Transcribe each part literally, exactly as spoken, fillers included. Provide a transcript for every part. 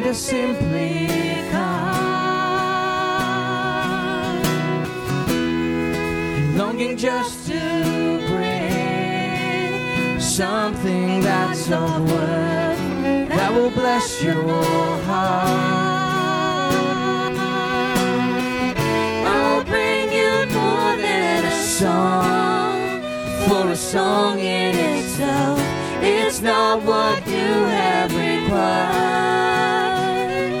to simply come, longing just to bring something that's of worth that will bless your heart. I'll bring you more than a song, for a song in itself, it's not what you have required.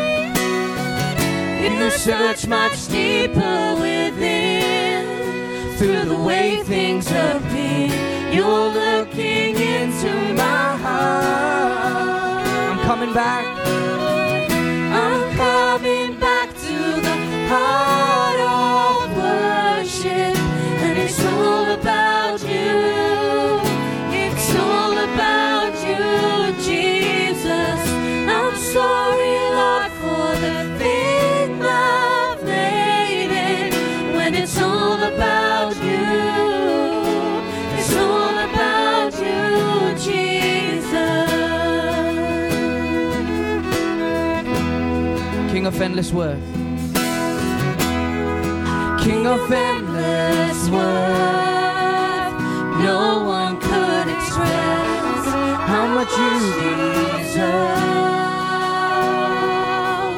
You search much deeper within, through the way things appear, you're looking into my heart. I'm coming back. I'm coming back to the heart of worship, and it's all about you. It's all about you, Jesus. I'm sorry, Lord, for the thing I've made it, when it's all about you. It's all about you, Jesus. King of endless worth. King of endless worth. No one could express how much you deserve.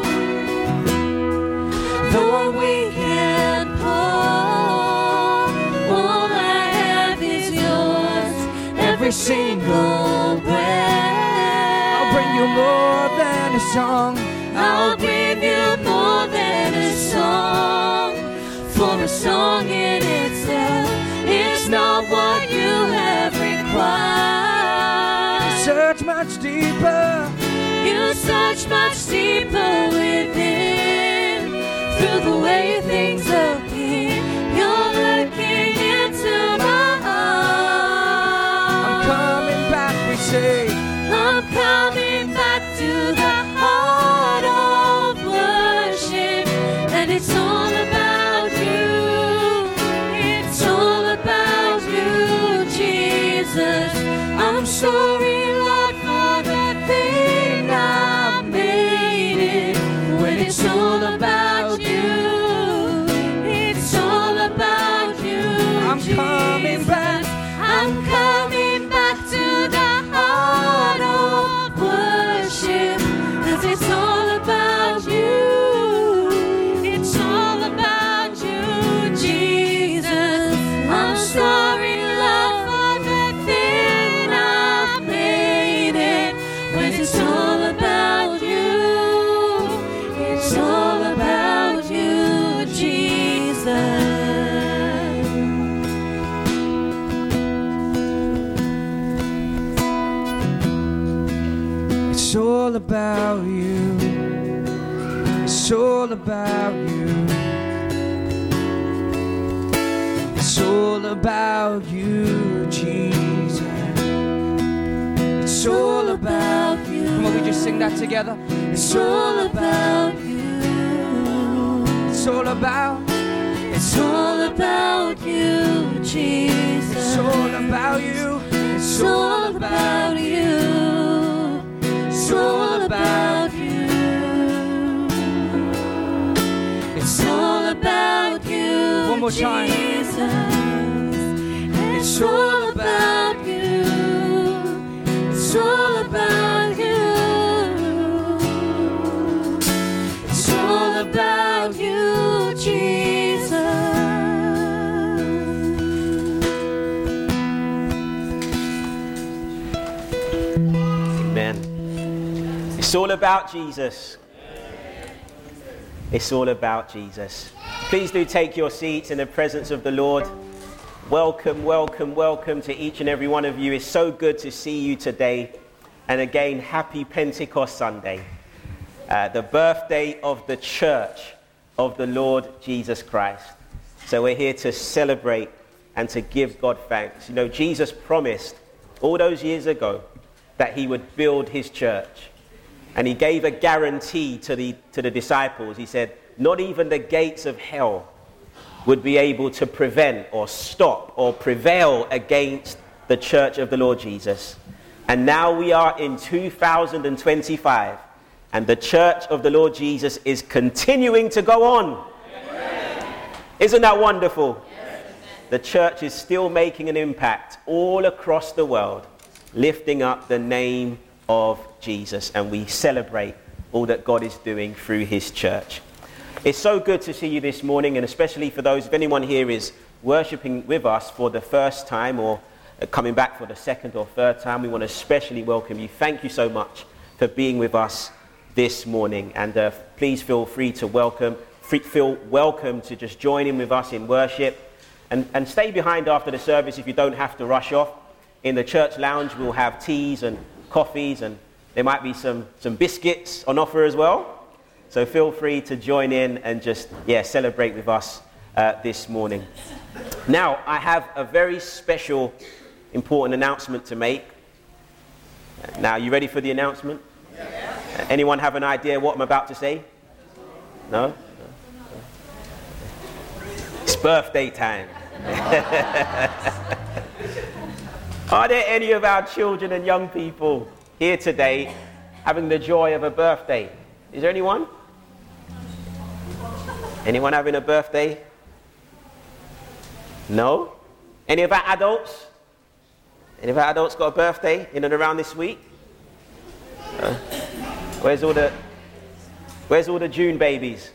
Though I'm weak and poor, all I have is yours, every single breath. I'll bring you more than a song. I'll bring you more than a song, for a song in itself, it's not what you have required. You search much deeper. You search much deeper within, through the way things appear, you're looking into my heart. I'm coming back, we say. I'm coming back to the heart of worship, and it's all about you. It's all about you, Jesus. I'm sorry, Lord, for the thing I made it, when it's all about you. It's all about you, I'm Jesus. Coming back. I'm coming back to the heart of worship, 'cause it's all about you. It's all about you, Jesus. I'm sorry, Lord, for the thing I've made it, when it's all about you. It's all about you, Jesus. It's all about you. It's all about you. It's all about you, Jesus. It's all about you. Come on, we just sing that together. It's all about you. It's all about. It's all about you, Jesus. It's all about you. It's all about you. It's all about you. It's all about you. One more time. Jesus. It's all about you. It's all about you. It's all about you, Jesus. Amen. It's all about Jesus. It's all about Jesus. Please do take your seats in the presence of the Lord. Welcome, welcome, welcome to each and every one of you. It's so good to see you today. And again, happy Pentecost Sunday, uh, the birthday of the church of the Lord Jesus Christ. So we're here to celebrate and to give God thanks. You know, Jesus promised all those years ago that he would build his church. And he gave a guarantee to the to the disciples. He said, not even the gates of hell would be able to prevent or stop or prevail against the church of the Lord Jesus. And now we are in two thousand twenty-five, And the church of the Lord Jesus is continuing to go on. Amen. Isn't that wonderful? Yes. The church is still making an impact all across the world, lifting up the name of Jesus. And we celebrate all that God is doing through his church. It's so good to see you this morning, and especially for those, if anyone here is worshipping with us for the first time or coming back for the second or third time, we want to especially welcome you. Thank you so much for being with us this morning, and uh, please feel free to welcome, free, feel welcome to just join in with us in worship, and, and stay behind after the service if you don't have to rush off. In the church lounge we'll have teas and coffees, and there might be some, some biscuits on offer as well. So feel free to join in and just, yeah, celebrate with us uh, this morning. Now, I have a very special, important announcement to make. Now, you ready for the announcement? Yeah. Anyone have an idea what I'm about to say? No? It's birthday time. Are there any of our children and young people here today having the joy of a birthday? Is there anyone? Anyone having a birthday? No? Any of our adults? Any of our adults got a birthday in and around this week? Uh, where's all the Where's all the June babies?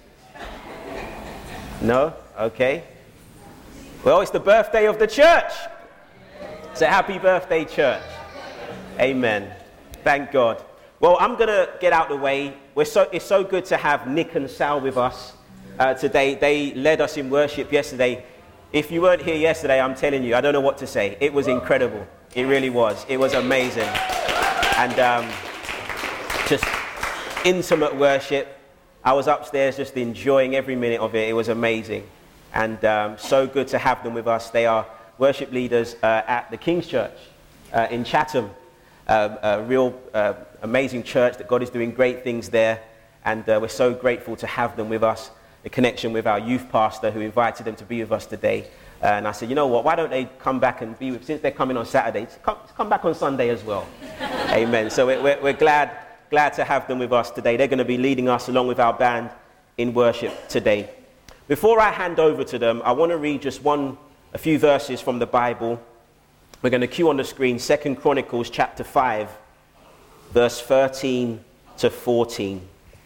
No? Okay. Well, it's the birthday of the church. So happy birthday, church. Amen. Thank God. Well, I'm going to get out the way. We're so, it's so good to have Nick and Sal with us uh, today. They led us in worship yesterday. If you weren't here yesterday, I'm telling you, I don't know what to say. It was incredible. It really was. It was amazing. And um, just intimate worship. I was upstairs just enjoying every minute of it. It was amazing. And um, so good to have them with us. They are worship leaders uh, at the King's Church uh, in Chatham. Uh, a real uh, amazing church that God is doing great things there. And uh, we're so grateful to have them with us. The connection with our youth pastor who invited them to be with us today. Uh, and I said, you know what, why don't they come back and be with, since they're coming on Saturdays, come, come back on Sunday as well. Amen. So we're, we're, we're glad, glad to have them with us today. They're going to be leading us along with our band in worship today. Before I hand over to them, I want to read just one, a few verses from the Bible. We're going to cue on the screen Second Chronicles chapter five, verse thirteen to fourteen.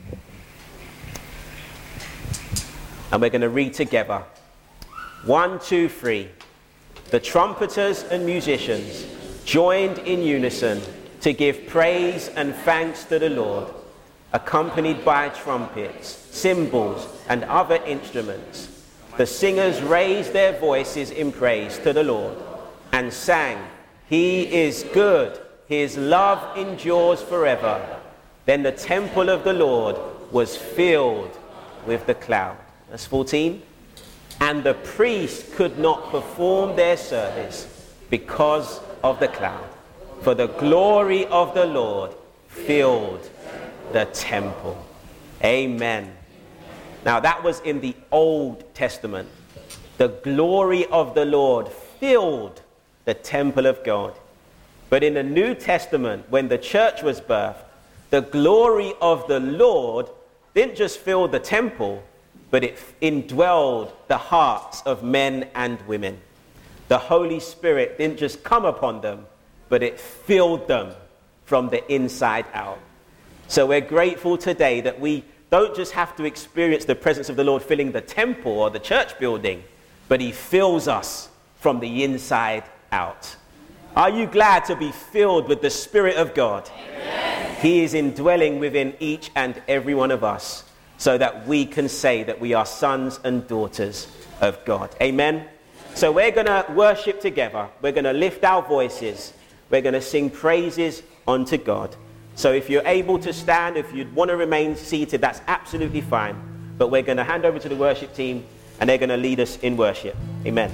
And we're going to read together. One, two, three. The trumpeters and musicians joined in unison to give praise and thanks to the Lord, accompanied by trumpets, cymbals, and other instruments. The singers raised their voices in praise to the Lord and sang, "He is good, his love endures forever." Then the temple of the Lord was filled with the cloud. That's fourteen. And the priests could not perform their service because of the cloud, for the glory of the Lord filled the temple. Amen. Now that was in the Old Testament. The glory of the Lord filled the temple of God. But in the New Testament, when the church was birthed, the glory of the Lord didn't just fill the temple, but it indwelled the hearts of men and women. The Holy Spirit didn't just come upon them, but it filled them from the inside out. So we're grateful today that we don't just have to experience the presence of the Lord filling the temple or the church building, but he fills us from the inside out. Are you glad to be filled with the Spirit of God? Amen. He is indwelling within each and every one of us, so that we can say that we are sons and daughters of God. Amen? So we're going to worship together. We're going to lift our voices. We're going to sing praises unto God. So if you're able to stand, if you'd want to remain seated, that's absolutely fine. But we're going to hand over to the worship team, and they're going to lead us in worship. Amen.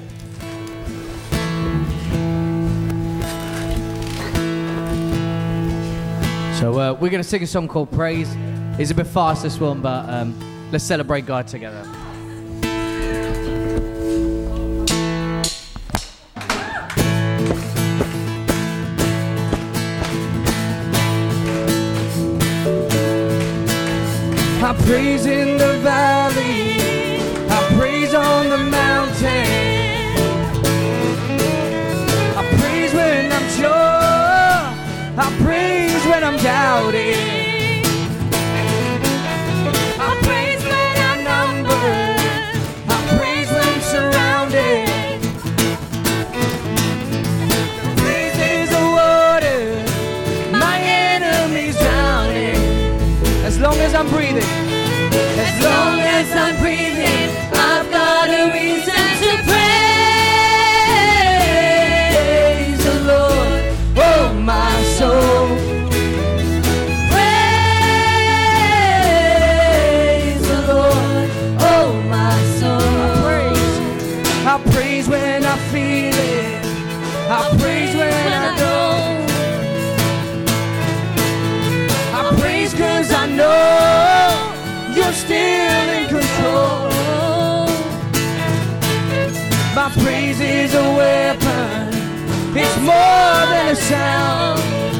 So uh, we're going to sing a song called Praise. It's a bit fast, this one, but um, let's celebrate God together. I praise in the valley, I praise on the mountain. I praise when I'm sure, I praise when I'm doubting. I praise when I'm numbered, I praise when I'm surrounded. Praises the water, my enemies drowning. As long as I'm breathing, as long as I'm breathing, I've got a reason to praise the Lord, oh my soul. Praise the Lord, oh my soul. I praise, I praise when I feel it, I praise when I don't. I praise 'cause I know you're still in control. My praise is a weapon, it's more than a sound.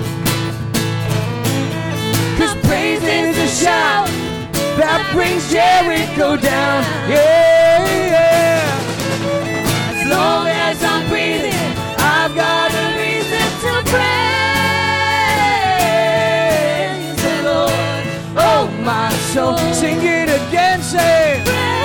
'Cause praise is a shout that brings Jericho down. Yeah, yeah. As long as I'm breathing, I've got a reason to praise the Lord, oh my soul. Sing it again, say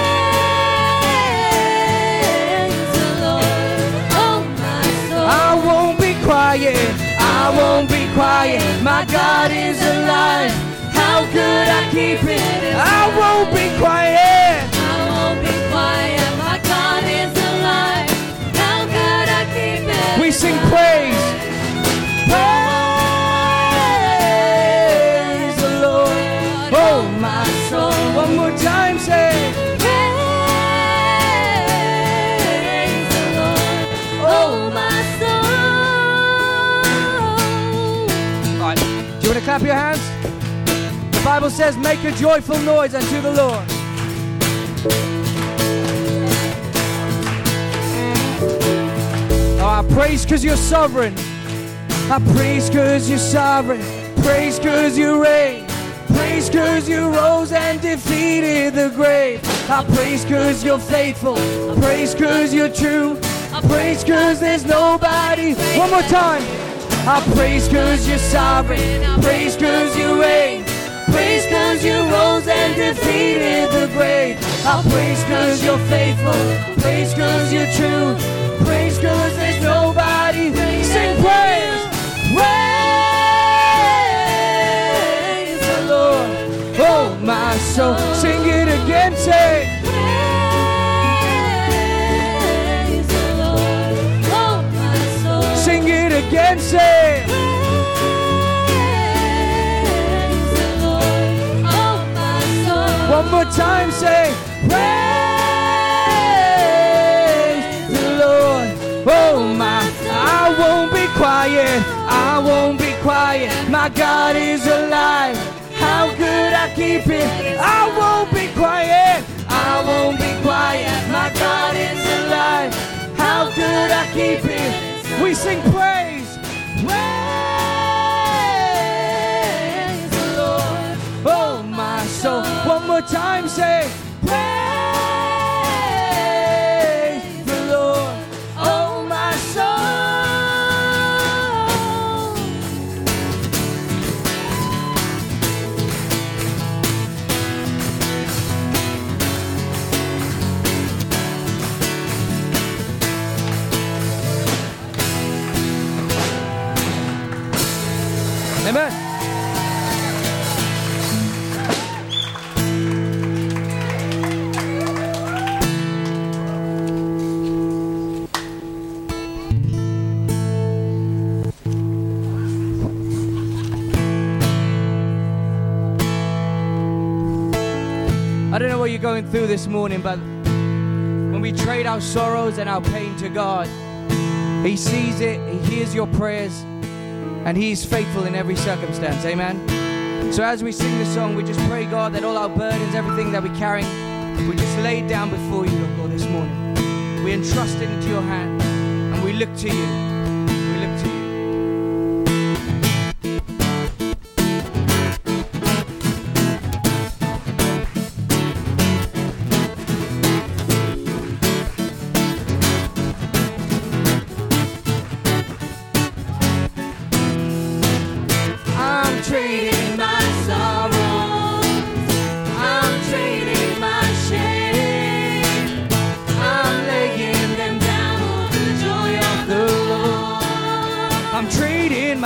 praise the Lord, oh my soul. I won't be quiet, I won't be quiet. My God is alive, how could I keep it? I won't be quiet, I won't be quiet. My God is alive, how could I keep it? We sing praise, praise the Lord, oh my soul. One more time, say praise the Lord, oh my soul. All right, do you want to clap your hands? The Bible says, make a joyful noise unto the Lord. Oh, I praise 'cause you're sovereign. I praise 'cause you're sovereign. Praise 'cause you reign. Praise 'cause you rose and defeated the grave. I praise 'cause you're faithful. Praise 'cause you're true. I praise 'cause there's nobody. One more time. I praise 'cause you're sovereign. Praise 'cause you reign. Praise 'cause you rose and defeated the grave. I praise 'cause you're faithful. Praise 'cause you're true. Praise 'cause there's nobody. Sing praise. Praise the Lord, oh my soul. Sing it again, say praise the Lord, oh my soul. Sing it again, say praise the Lord, oh my soul. One more time, say praise the Lord, oh my. I won't be quiet, I won't be quiet. My God is alive, how could I keep it? I won't be quiet, I won't be quiet. My God is alive, how could I keep it? We sing praise, praise the Lord, oh my soul. One more time, say praise the Lord, oh my soul. Amen. I don't know what you're going through this morning, but when we trade our sorrows and our pain to God, He sees it, He hears your prayers, and He is faithful in every circumstance. Amen. So as we sing this song, we just pray, God, that all our burdens, everything that we're carrying, we just lay it down before you, Lord God, this morning. We entrust it into your hand, and we look to you. We look to you.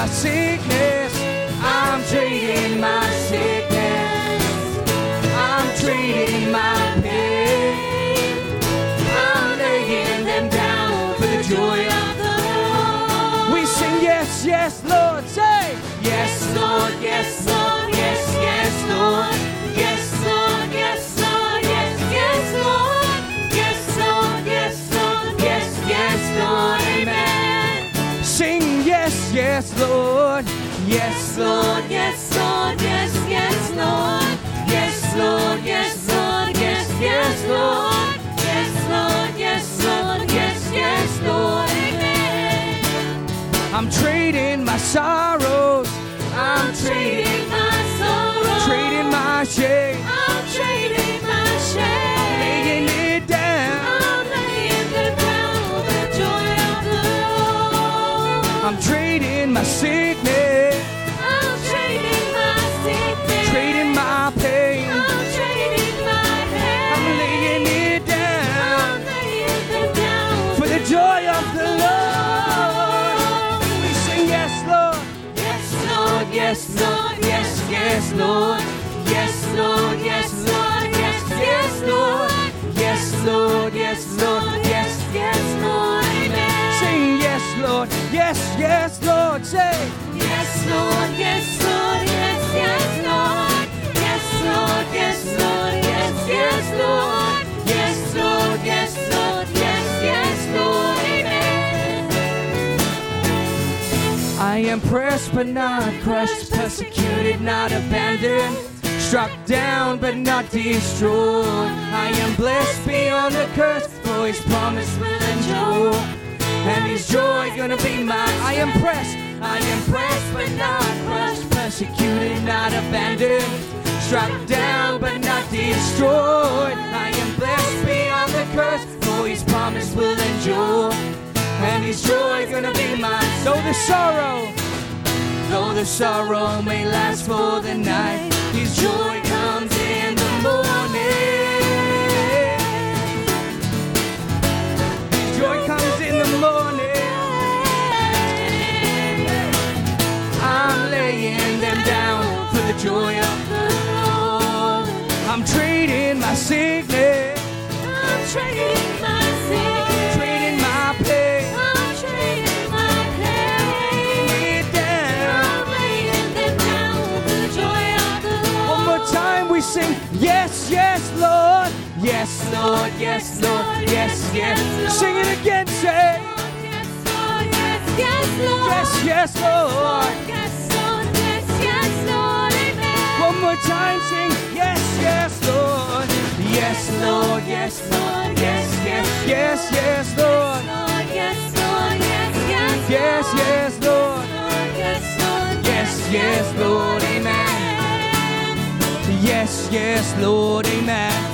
my sickness. I'm trading my sickness. I'm trading my pain. I'm laying them down for the joy of the Lord. We sing yes, yes, Lord. Say yes, Lord, yes, Lord, yes, yes, Lord. Yes, Lord, yes, Lord, yes, yes, Lord. Yes, Lord, yes, Lord, yes, yes, Lord. Amen. Sing yes, yes, Lord. Yes, Lord, yes, Lord, yes, yes, Lord. Yes, Lord, yes, Lord, yes, yes, Lord. Yes, Lord, yes, Lord, yes, yes, Lord. Amen. I'm trading my sorrows. I'm trading my sorrows. Trading my shame. I'm trading my shame. Laying it down. I'm laying it down for the joy of the Lord. I'm trading my sickness. I'm trading my sickness. Trading my pain. I'm trading my pain. I'm laying it down. I'm laying it down for the joy of the Lord. We sing yes, Lord. Yes, Lord, yes, Lord, yes, yes, Lord. Yes, Lord, yes, Lord, yes, yes, Lord. Yes, Lord, yes, Lord, yes, yes, Lord. Amen. Sing yes, Lord, yes, yes, Lord. Say yes, Lord, yes, Lord, yes, yes, Lord. Yes, Lord, yes, Lord, yes, yes, Lord. Yes, Lord, yes, Lord, yes, yes, Lord. Amen. I am pressed but not crushed, persecuted, not abandoned, struck down but not destroyed. I am blessed beyond the curse, for his promise will endure, and his joy gonna be mine. I am pressed, I am pressed but not crushed, persecuted, not abandoned, struck down but not destroyed. I am blessed beyond the curse, for his promise will endure, and his joy gonna be mine. Though the sorrow, though the sorrow may last for the night, his joy comes in the morning. His joy comes in the morning. I'm laying them down for the joy of the Lord. I'm trading my sickness. I'm trading my sickness. Trading my pain. I'm trading my pain. Lay it down. I'm laying them down for the joy of the Lord. One more time we sing yes, yes, Lord. Yes, Lord, yes, Lord, yes, yes. Sing it again, say yes, Lord, yes, yes, Lord. Yes, yes, Lord. Yes, Lord, yes, yes, Lord. Amen. One more time, sing yes, yes, Lord. Yes, Lord, yes, Lord, yes, yes, yes, yes, Lord. Yes, Lord, yes, yes, yes, yes, Lord. Yes, Lord, yes, yes, Lord. Amen. Yes, yes, Lord, amen.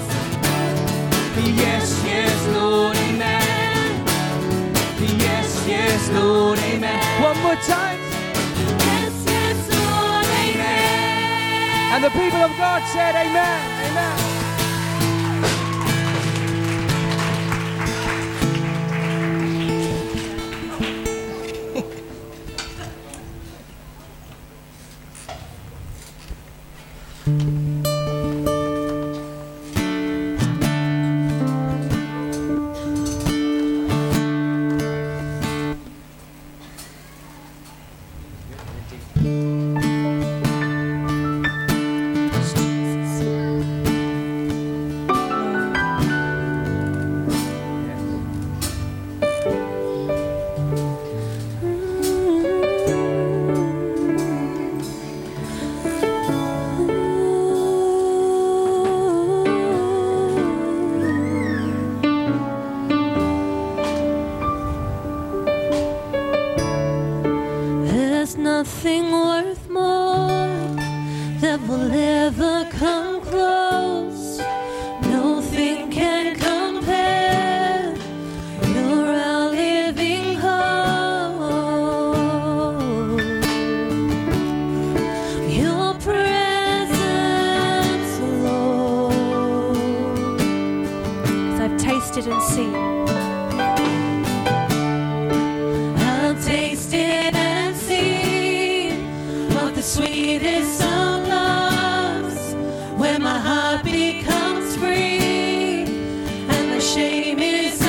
Yes, yes, Lord, amen. Yes, yes, Lord, amen. One more time. Yes, yes, Lord, amen. And the people of God said amen, amen. Nothing worth more that will ever come close. Nothing can compare. You're our living hope. Your presence, Lord. 'Cause I've tasted and seen. I've tasted and seen. of the sweetest of loves, where my heart becomes free and the shame is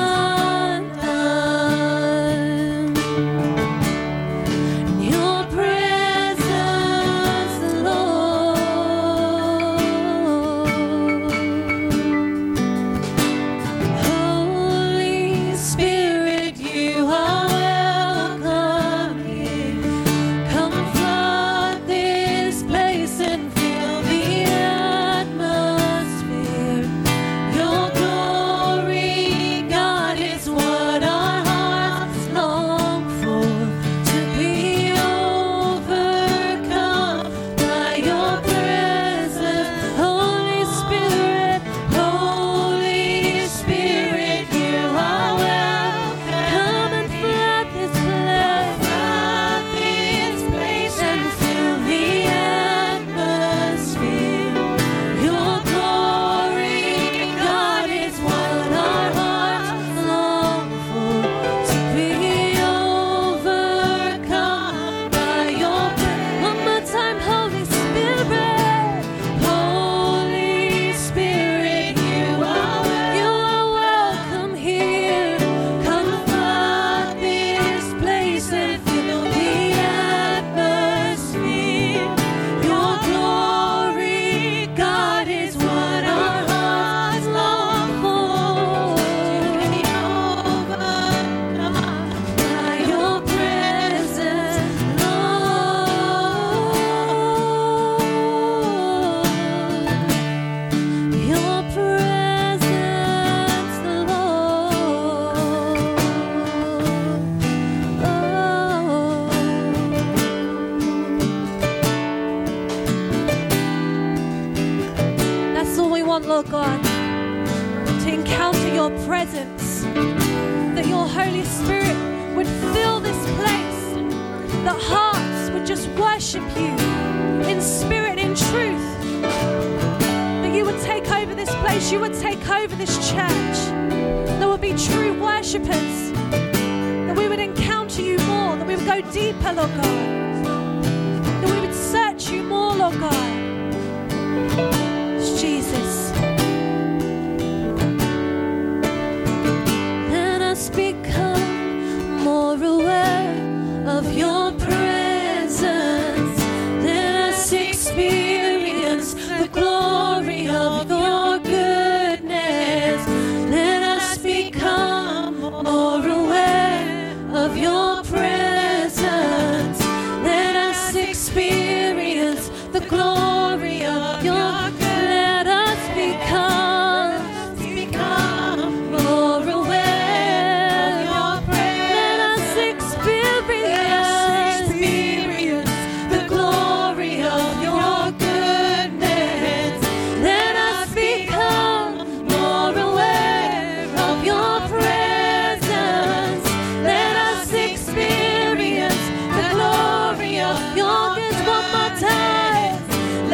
undone. In your presence, Lord, Holy Spirit, you are welcome here. Come flood this place and fill the atmosphere. Your glory, God, is what our hearts long for, to be overcome by your presence. Holy Spirit, Holy Spirit, you are welcome. Come and flood this place, flood this place and fill the atmosphere. Your glory, God, is what our hearts long for, to be overcome by your presence. One more time, Holy Spirit, Holy Spirit, you are you are welcome here. Come flood this place and fill the atmosphere. Your glory, God, is what our hearts long for, to be overcome by your presence, Lord. Your presence, Lord. That's all we want, Lord God, to encounter your presence, that your Holy Spirit would fill this place, that hearts would just worship you in spirit, in truth, that you would take over this place, you would take over this church. There would be true worshippers, that we would encounter you more, that we would go deeper, Lord God, that we would search you more, Lord God. Jesus. Let us become more aware of your presence. Let us experience the glory of your goodness. Let us become more aware of your presence. Let us experience the glory of your goodness. Let us become, become more aware of your presence. Let us experience, experience the glory of your goodness. Let us become more aware of your presence. Let us experience the glory of your goodness. One more time.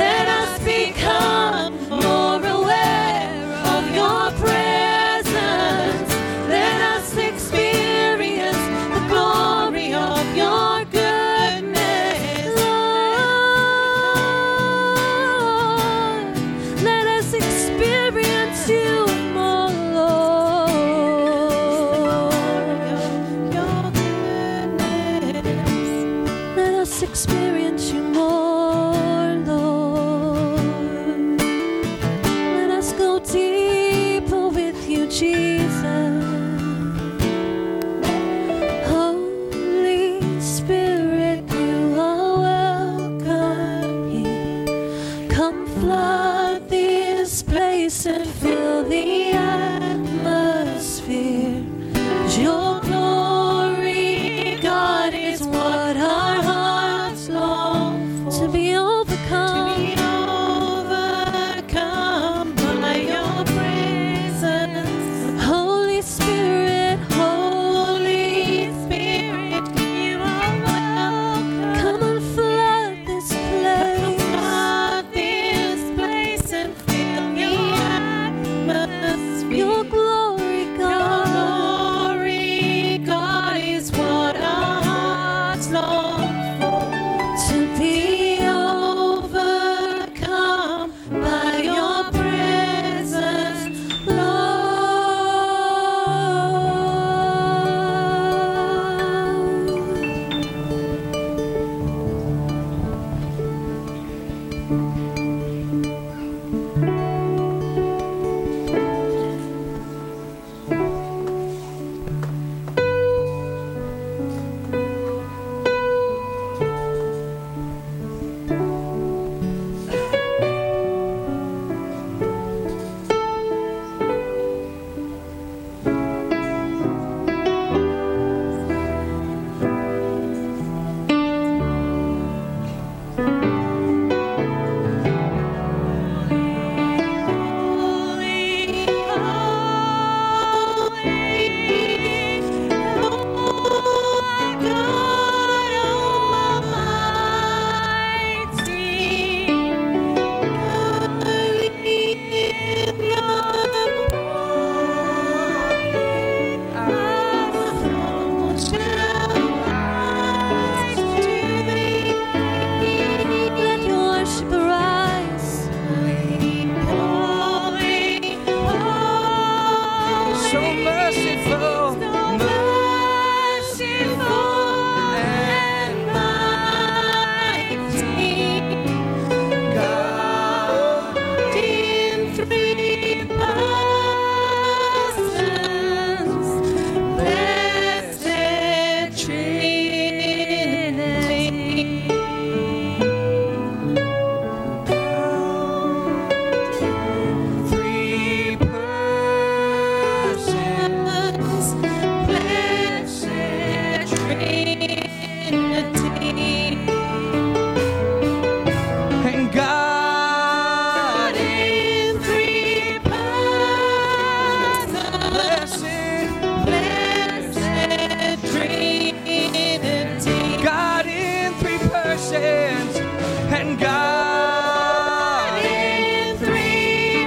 and God in three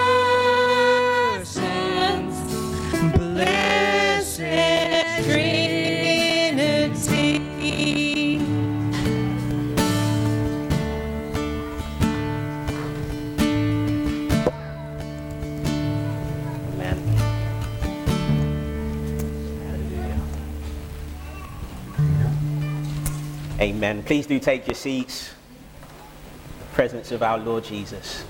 persons, blessed Trinity. Amen. Hallelujah. Amen. Please do take your seats. The presence of our Lord Jesus.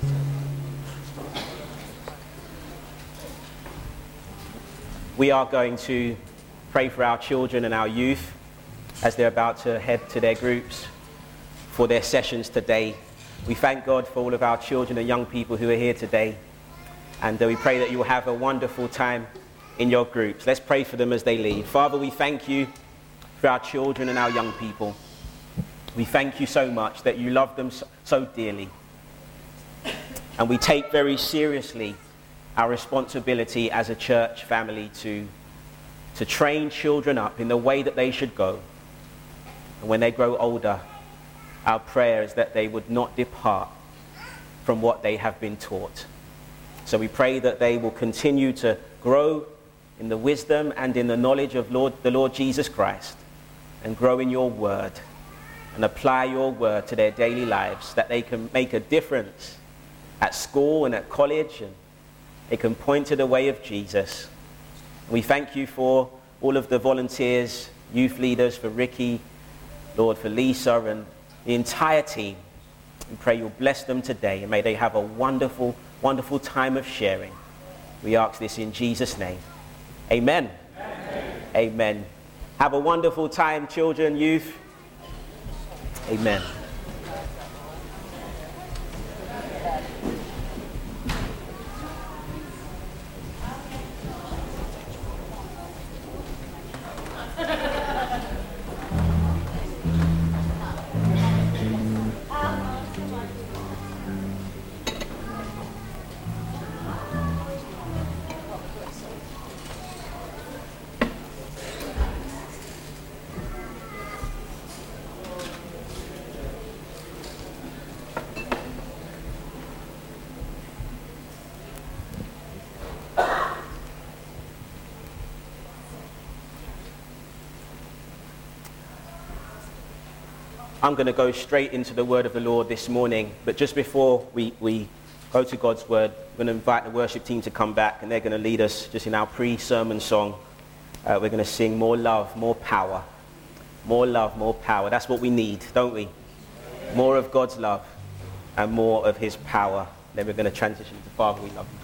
We are going to pray for our children and our youth as they're about to head to their groups for their sessions today. We thank God for all of our children and young people who are here today. And uh, we pray that you will have a wonderful time in your groups. Let's pray for them as they leave. Father, we thank you for our children and our young people. We thank you so much that you love them so, so dearly. And we take very seriously our responsibility as a church family to, to train children up in the way that they should go. And when they grow older, our prayer is that they would not depart from what they have been taught. So we pray that they will continue to grow in the wisdom and in the knowledge of Lord, the Lord Jesus Christ, and grow in your word and apply your word to their daily lives, that they can make a difference at school and at college, and they can point to the way of Jesus. We thank you for all of the volunteers, youth leaders, for Ricky, Lord, for Lisa and the entire team. We pray you'll bless them today, and may they have a wonderful, wonderful time of sharing. We ask this in Jesus' name. Amen. Amen. Amen. Have a wonderful time, children, youth. Amen. I'm going to go straight into the word of the Lord this morning, but just before we, we go to God's word, we're going to invite the worship team to come back, and they're going to lead us just in our pre-sermon song. Uh, we're going to sing more love, more power. More love, more power. That's what we need, don't we? More of God's love and more of his power. Then we're going to transition to Father, we love you.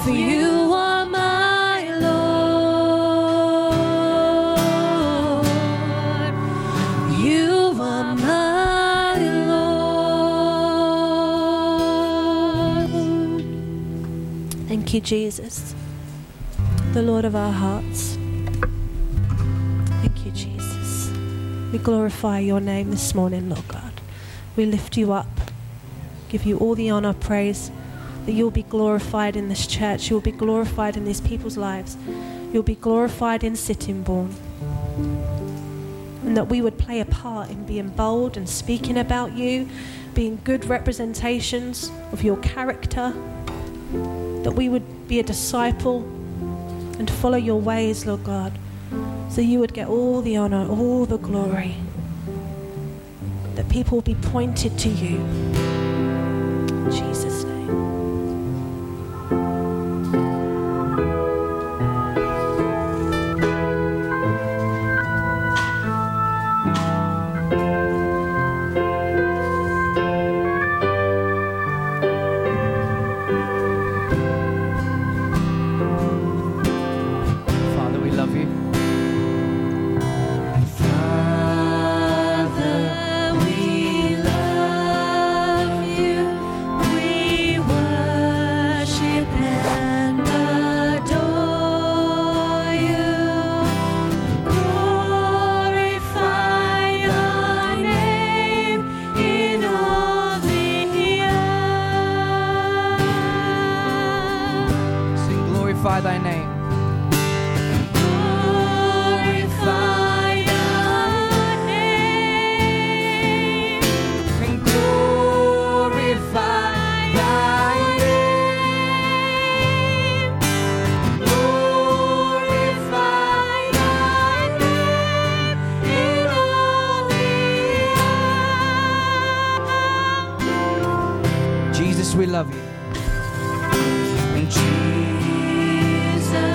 For you are my Lord. You are my Lord. Thank you, Jesus, the Lord of our hearts. Thank you, Jesus. We glorify your name this morning, Lord God. We lift you up, give you all the honor, praise, that you'll be glorified in this church, you'll be glorified in these people's lives, you'll be glorified in Sittingbourne, and that we would play a part in being bold and speaking about you, being good representations of your character, that we would be a disciple and follow your ways, Lord God, so you would get all the honor, all the glory, that people will be pointed to you. In Jesus' name. Thy name. Glorify thy name. And glorify thy name. Glorify thy name in all the earth. Jesus, we love you. And Jesus,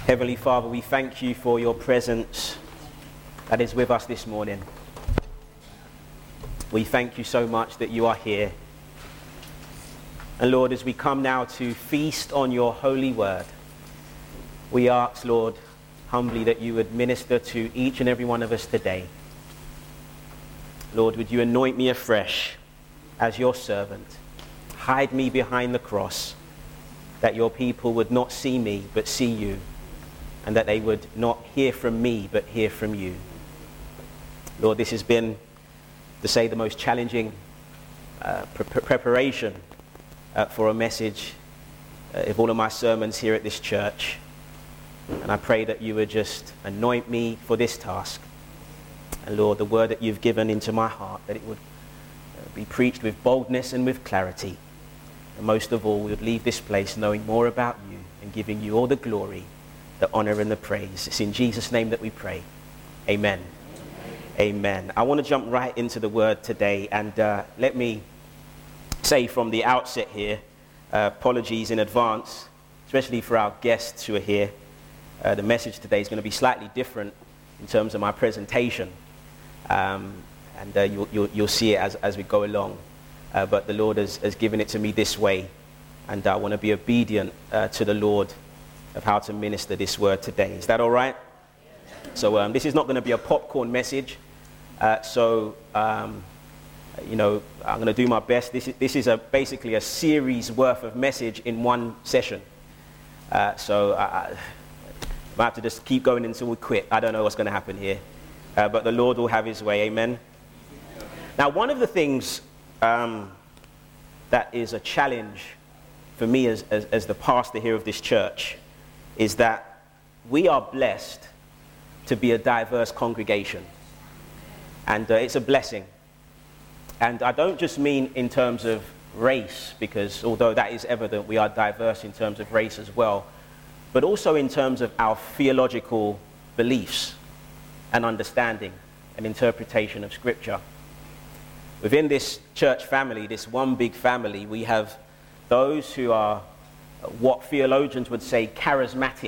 Heavenly Father, we thank you for your presence that is with us this morning. We thank you so much that you are here. And Lord, as we come now to feast on your holy word, we ask, Lord, humbly that you would minister to each and every one of us today. Lord, would you anoint me afresh as your servant? Hide me behind the cross, that your people would not see me but see you, and that they would not hear from me but hear from you. Lord, this has been, to say, the most challenging uh, pre- preparation uh, for a message uh, of all of my sermons here at this church. And I pray that you would just anoint me for this task. And Lord, the word that you've given into my heart, that it would uh, be preached with boldness and with clarity. And most of all, we would leave this place knowing more about you and giving you all the glory, the honor and the praise. It's in Jesus' name that we pray. Amen. Amen. I want to jump right into the word today, and uh, let me say from the outset here, uh, apologies in advance, especially for our guests who are here. Uh, the message today is going to be slightly different in terms of my presentation, um, and uh, you'll, you'll, you'll see it as, as we go along. Uh, but the Lord has, has given it to me this way, and I want to be obedient uh, to the Lord of how to minister this word today. Is that all right? So um, this is not going to be a popcorn message. Uh, so, um, you know, I'm going to do my best. This is, this is a, basically a series worth of message in one session. Uh, so I, I might have to just keep going until we quit. I don't know what's going to happen here. Uh, but the Lord will have his way. Amen. Now, one of the things um, that is a challenge for me as, as, as the pastor here of this church is that we are blessed to be a diverse congregation. And uh, it's a blessing. And I don't just mean in terms of race, because although that is evident, we are diverse in terms of race as well, but also in terms of our theological beliefs and understanding and interpretation of Scripture. Within this church family, this one big family, we have those who are what theologians would say charismatic.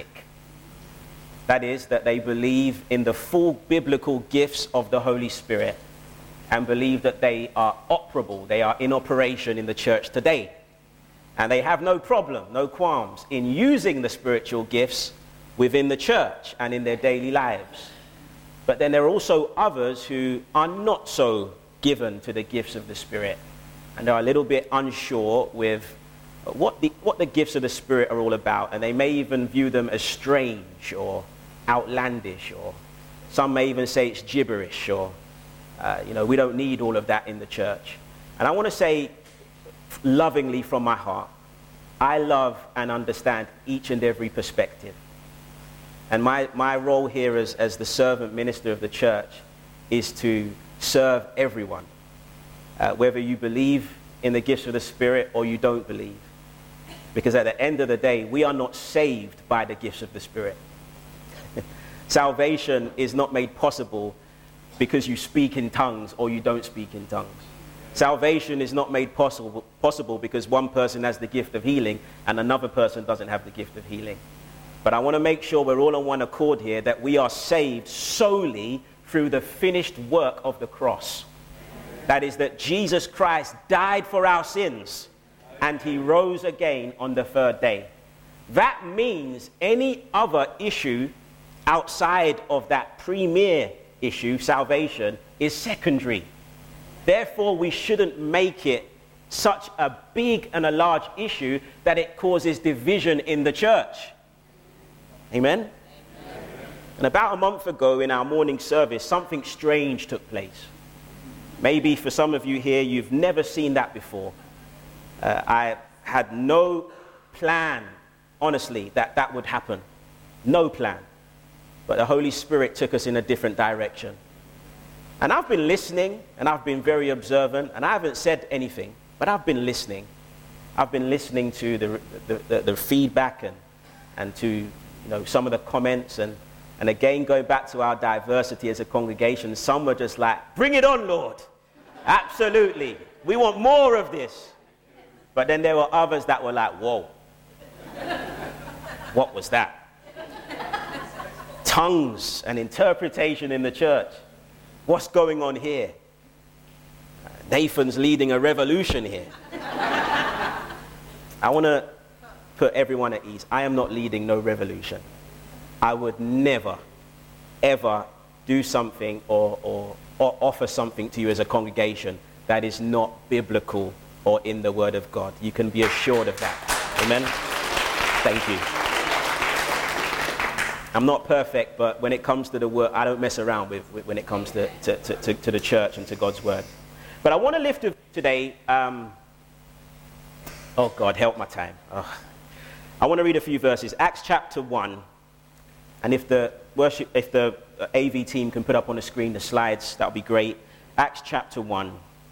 That is, that they believe in the full biblical gifts of the Holy Spirit and believe that they are operable, they are in operation in the church today. And they have no problem, no qualms in using the spiritual gifts within the church and in their daily lives. But then there are also others who are not so given to the gifts of the Spirit and are a little bit unsure with what the, what the gifts of the Spirit are all about. And they may even view them as strange or outlandish, or some may even say it's gibberish, or uh, you know, we don't need all of that in the church. And I want to say lovingly from my heart, I love and understand each and every perspective. And my, my role here as, as the servant minister of the church is to serve everyone, uh, whether you believe in the gifts of the Spirit or you don't believe. Because at the end of the day, we are not saved by the gifts of the Spirit. Salvation is not made possible because you speak in tongues or you don't speak in tongues. Salvation is not made possible, possible because one person has the gift of healing and another person doesn't have the gift of healing. But I want to make sure we're all on one accord here, that we are saved solely through the finished work of the cross. That is, that Jesus Christ died for our sins and he rose again on the third day. That means any other issue outside of that premier issue, salvation, is secondary. Therefore, we shouldn't make it such a big and a large issue that it causes division in the church. Amen? Amen? And about a month ago in our morning service, something strange took place. Maybe for some of you here, you've never seen that before. Uh, I had no plan, honestly, that that would happen. No plan. But the Holy Spirit took us in a different direction. And I've been listening, and I've been very observant, and I haven't said anything, but I've been listening. I've been listening to the the, the, the feedback and, and to you know some of the comments, and, and again, going back to our diversity as a congregation, some were just like, bring it on, Lord. Absolutely. We want more of this. But then there were others that were like, whoa. What was that? tongues and interpretation in the church. What's going on here? Nathan's leading a revolution here. I want to put everyone at ease. I am not leading no revolution. I would never, ever do something or, or, or offer something to you as a congregation that is not biblical or in the Word of God. You can be assured of that. Amen? Thank you. I'm not perfect, but when it comes to the Word, I don't mess around with, with when it comes to, to, to, to, to the church and to God's Word. But I want to lift up today, um, oh God, help my time. Oh. I want to read a few verses. Acts chapter one, and if the worship, if the A V team can put up on the screen the slides, that would be great. Acts chapter one,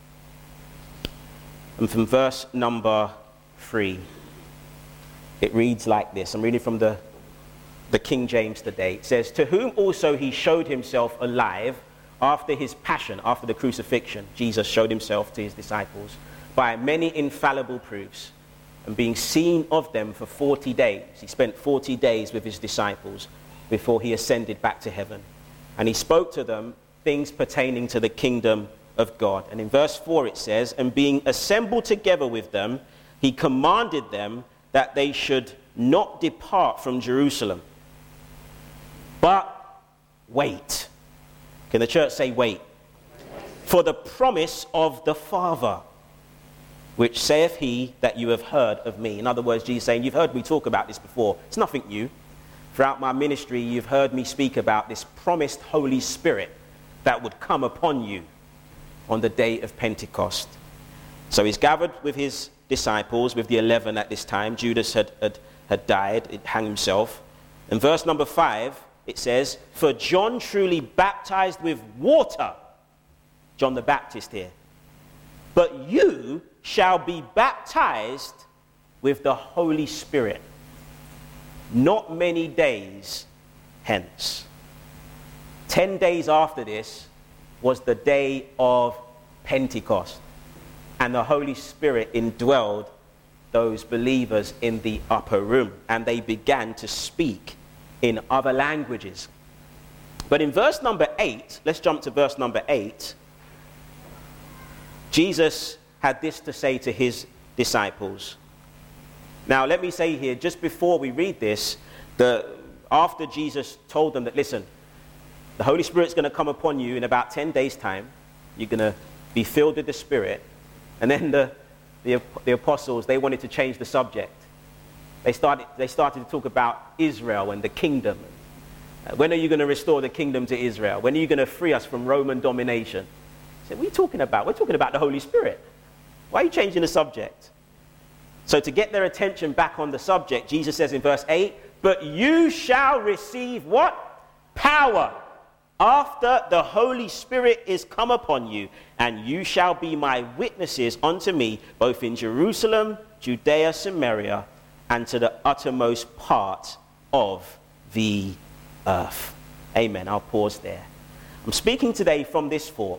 and from verse number three, it reads like this. I'm reading from the, the King James today. It says, "To whom also he showed himself alive after his passion," after the crucifixion. Jesus showed himself to his disciples by many infallible proofs, and being seen of them for forty days. He spent forty days with his disciples before he ascended back to heaven. And he spoke to them things pertaining to the kingdom of God. And in verse four it says, "And being assembled together with them, he commanded them that they should not depart from Jerusalem, but wait." Can the church say wait? "For the promise of the Father, which saith he that you have heard of me." In other words, Jesus saying, you've heard me talk about this before. It's nothing new. Throughout my ministry, you've heard me speak about this promised Holy Spirit that would come upon you on the day of Pentecost. So he's gathered with his disciples, with the eleven at this time. Judas had, had, had died, it hanged himself. In verse number five, it says, "For John truly baptized with water," John the Baptist here, "but you shall be baptized with the Holy Spirit not many days hence." Ten days after this was the day of Pentecost, and the Holy Spirit indwelled those believers in the upper room, and they began to speak in other languages. But in verse number eight, let's jump to verse number eight, Jesus had this to say to his disciples. Now, let me say here, just before we read this, the, after Jesus told them that, listen, the Holy Spirit's going to come upon you in about ten days' time. You're going to be filled with the Spirit. And then the, the, the apostles, they wanted to change the subject. They started, they started to talk about Israel and the kingdom. Uh, when are you going to restore the kingdom to Israel? When are you going to free us from Roman domination? I said, what are you talking about? We're talking about the Holy Spirit. Why are you changing the subject? So to get their attention back on the subject, Jesus says in verse eight, "But you shall receive" what? "Power after the Holy Spirit is come upon you, and you shall be my witnesses unto me, both in Jerusalem, Judea, Samaria, and to the uttermost part of the earth." Amen. I'll pause there. I'm speaking today from this thought.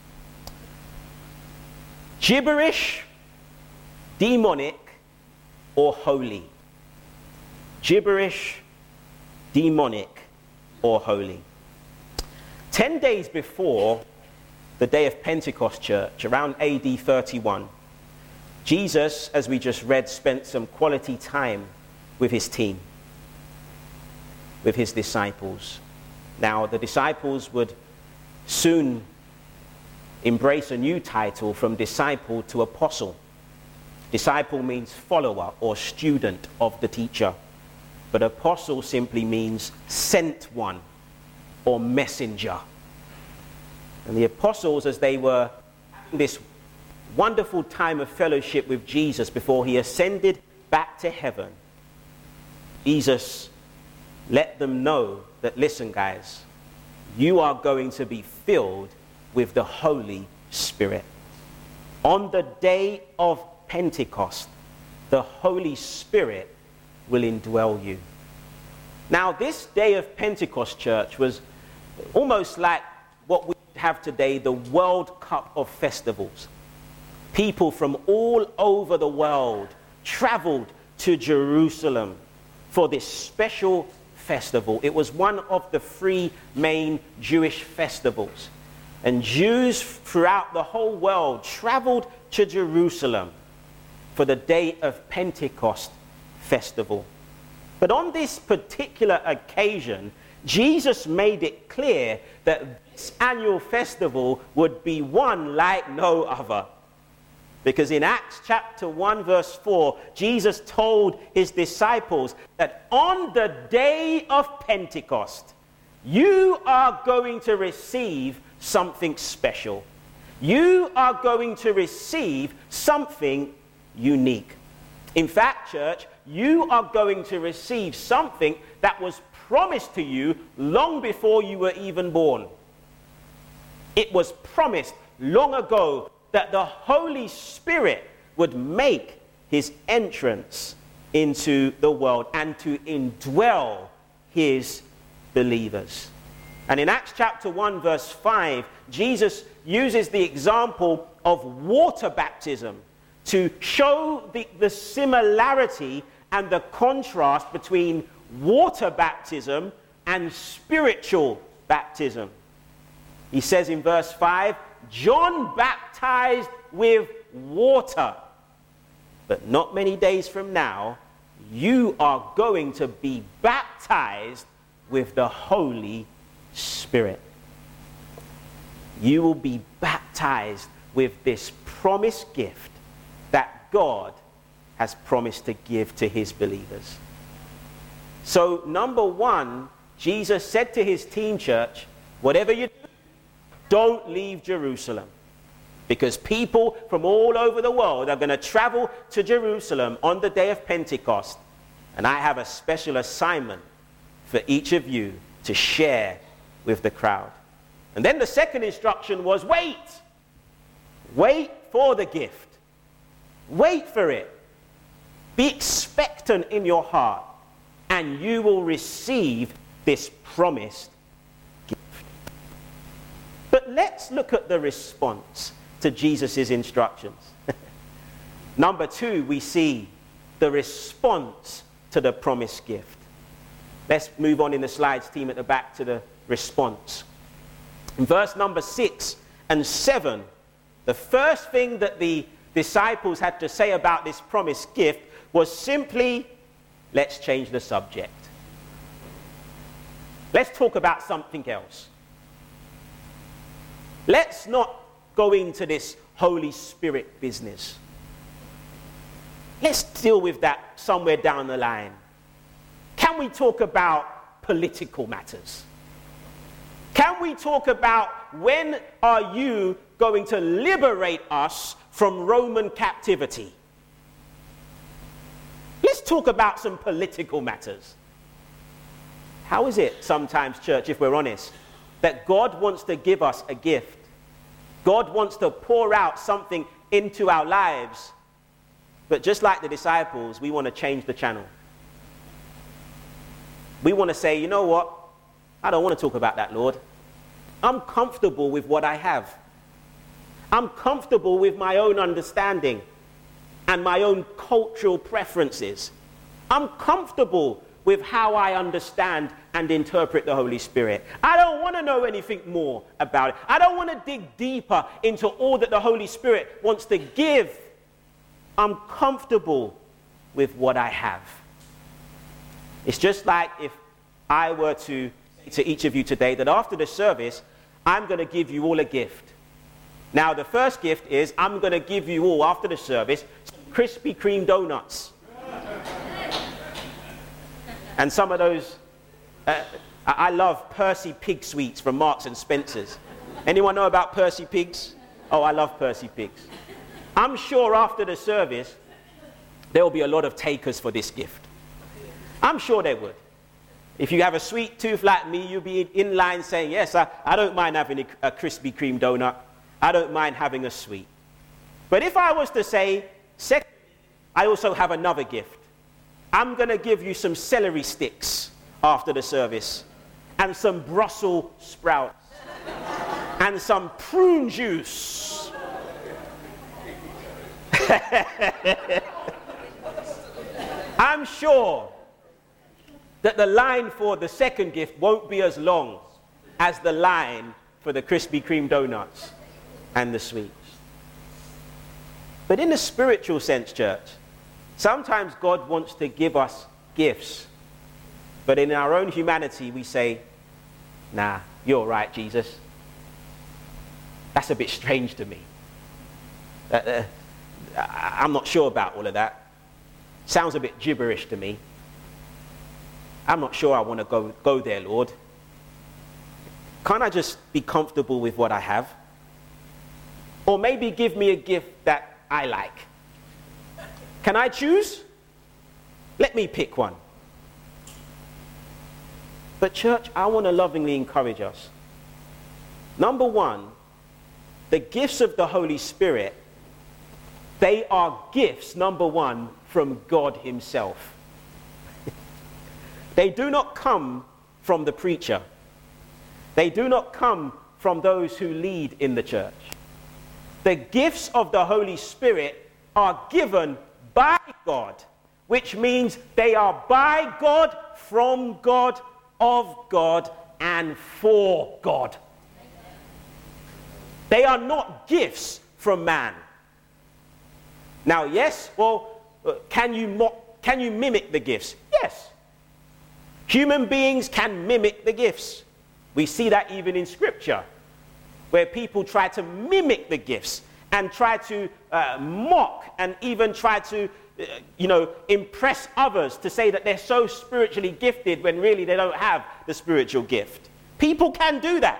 Gibberish, demonic, or holy? Gibberish, demonic, or holy? Ten days before the day of Pentecost, church, around A D thirty-one, Jesus, as we just read, spent some quality time with his team, with his disciples. Now, the disciples would soon embrace a new title from disciple to apostle. Disciple means follower or student of the teacher, but apostle simply means sent one or messenger. And the apostles, as they were having this wonderful time of fellowship with Jesus before he ascended back to heaven, Jesus let them know that, listen guys, you are going to be filled with the Holy Spirit. On the day of Pentecost, the Holy Spirit will indwell you. Now, this day of Pentecost, church, was almost like what we have today, the World Cup of festivals. People from all over the world traveled to Jerusalem for this special festival. It was one of the three main Jewish festivals. And Jews throughout the whole world traveled to Jerusalem for the day of Pentecost festival. But on this particular occasion, Jesus made it clear that this annual festival would be one like no other. Because in Acts chapter one verse four, Jesus told his disciples that on the day of Pentecost, you are going to receive something special. You are going to receive something unique. In fact, church, you are going to receive something that was promised to you long before you were even born. It was promised long ago that the Holy Spirit would make his entrance into the world and to indwell his believers. And in Acts chapter one verse five, Jesus uses the example of water baptism to show the, the similarity and the contrast between water baptism and spiritual baptism. He says in verse five, John baptized with water, but not many days from now, you are going to be baptized with the Holy Spirit. You will be baptized with this promised gift that God has promised to give to his believers. So, number one, Jesus said to his teen church, whatever you do, don't leave Jerusalem. Because people from all over the world are going to travel to Jerusalem on the day of Pentecost. And I have a special assignment for each of you to share with the crowd. And then the second instruction was wait. Wait for the gift. Wait for it. Be expectant in your heart, and you will receive this promised gift. But let's look at the response to Jesus' instructions. Number two, we see the response to the promised gift. Let's move on in the slides, team at the back, to the response. In verse number six and seven, the first thing that the disciples had to say about this promised gift was simply, let's change the subject. Let's talk about something else. Let's not go into this Holy Spirit business. Let's deal with that somewhere down the line. Can we talk about political matters? Can we talk about when are you going to liberate us from Roman captivity? Let's talk about some political matters. How is it sometimes, church, if we're honest, that God wants to give us a gift? God wants to pour out something into our lives. But just like the disciples, we want to change the channel. We want to say, you know what? I don't want to talk about that, Lord. I'm comfortable with what I have. I'm comfortable with my own understanding and my own cultural preferences. I'm comfortable with how I understand and interpret the Holy Spirit. I don't want to know anything more about it. I don't want to dig deeper into all that the Holy Spirit wants to give. I'm comfortable with what I have. It's just like if I were to say to each of you today that after the service, I'm going to give you all a gift. Now, the first gift is I'm going to give you all, after the service, some Krispy Kreme donuts. And some of those, uh, I love Percy Pig sweets from Marks and Spencer's. Anyone know about Percy Pigs? Oh, I love Percy Pigs. I'm sure after the service, there will be a lot of takers for this gift. I'm sure there would. If you have a sweet tooth like me, you'll be in line saying, yes, I, I don't mind having a, a Krispy Kreme donut. I don't mind having a sweet. But if I was to say, second, I also have another gift. I'm going to give you some celery sticks after the service, and some Brussels sprouts, and some prune juice. I'm sure that the line for the second gift won't be as long as the line for the Krispy Kreme donuts and the sweets. But in the spiritual sense, church, sometimes God wants to give us gifts. But in our own humanity, we say, nah, you're all right, Jesus. That's a bit strange to me. Uh, uh, I'm not sure about all of that. Sounds a bit gibberish to me. I'm not sure I want to go, go there, Lord. Can't I just be comfortable with what I have? Or maybe give me a gift that I like. Can I choose? Let me pick one. But church, I want to lovingly encourage us. Number one, the gifts of the Holy Spirit, they are gifts, number one, from God himself. They do not come from the preacher. They do not come from those who lead in the church. The gifts of the Holy Spirit are given by God, which means they are by God, from God, of God, and for God. They are not gifts from man. Now, yes, well, can you mo- can you mimic the gifts? Yes. Human beings can mimic the gifts. We see that even in Scripture, where people try to mimic the gifts and try to uh, mock and even try to, uh, you know, impress others to say that they're so spiritually gifted when really they don't have the spiritual gift. People can do that.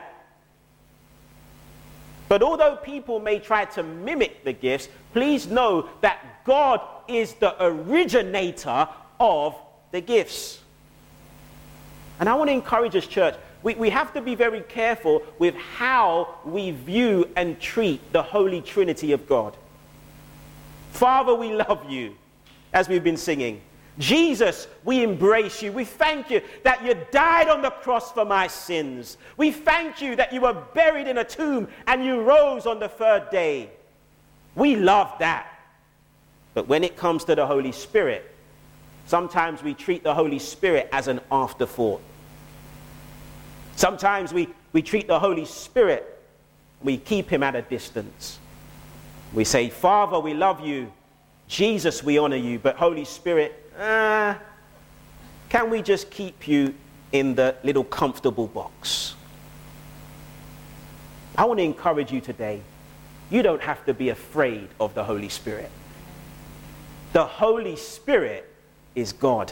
But although people may try to mimic the gifts, please know that God is the originator of the gifts. And I want to encourage us, church, we, we have to be very careful with how we view and treat the Holy Trinity of God. Father, we love you, as we've been singing. Jesus, we embrace you. We thank you that you died on the cross for my sins. We thank you that you were buried in a tomb and you rose on the third day. We love that. But when it comes to the Holy Spirit, sometimes we treat the Holy Spirit as an afterthought. Sometimes we, we treat the Holy Spirit, we keep him at a distance. We say, Father, we love you. Jesus, we honor you. But Holy Spirit, uh, can we just keep you in the little comfortable box? I want to encourage you today. You don't have to be afraid of the Holy Spirit. The Holy Spirit is God.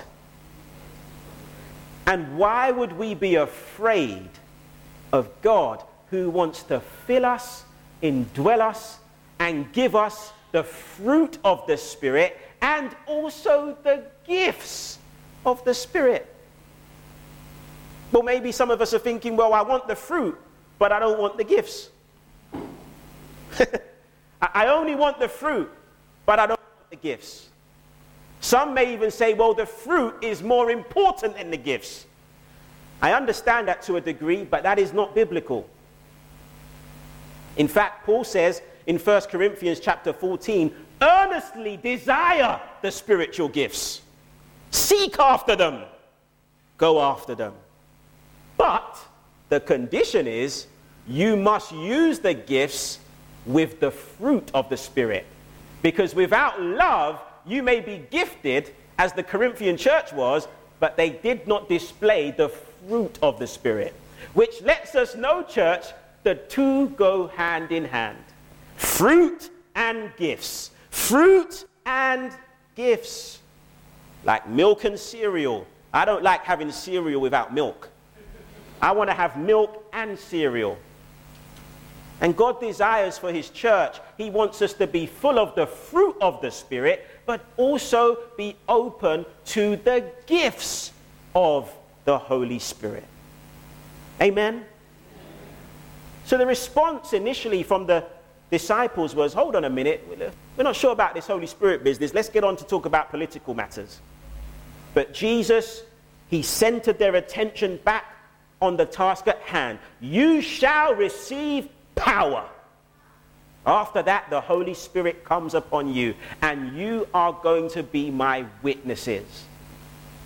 And why would we be afraid of God who wants to fill us, indwell us, and give us the fruit of the Spirit and also the gifts of the Spirit? Well, maybe some of us are thinking, well, I want the fruit, but I don't want the gifts. I only want the fruit, but I don't want the gifts. Some may even say, well, the fruit is more important than the gifts. I understand that to a degree, but that is not biblical. In fact, Paul says in First Corinthians chapter fourteen, earnestly desire the spiritual gifts. Seek after them. Go after them. But the condition is you must use the gifts with the fruit of the Spirit. Because without love, you may be gifted, as the Corinthian church was, but they did not display the fruit of the Spirit. Which lets us know, church, the two go hand in hand. Fruit and gifts. Fruit and gifts. Like milk and cereal. I don't like having cereal without milk. I want to have milk and cereal. And God desires for his church, he wants us to be full of the fruit of the Spirit, but also be open to the gifts of the Holy Spirit. Amen? So the response initially from the disciples was, hold on a minute, we're not sure about this Holy Spirit business. Let's get on to talk about political matters. But Jesus, he centered their attention back on the task at hand. You shall receive power. After that, the Holy Spirit comes upon you, and you are going to be my witnesses.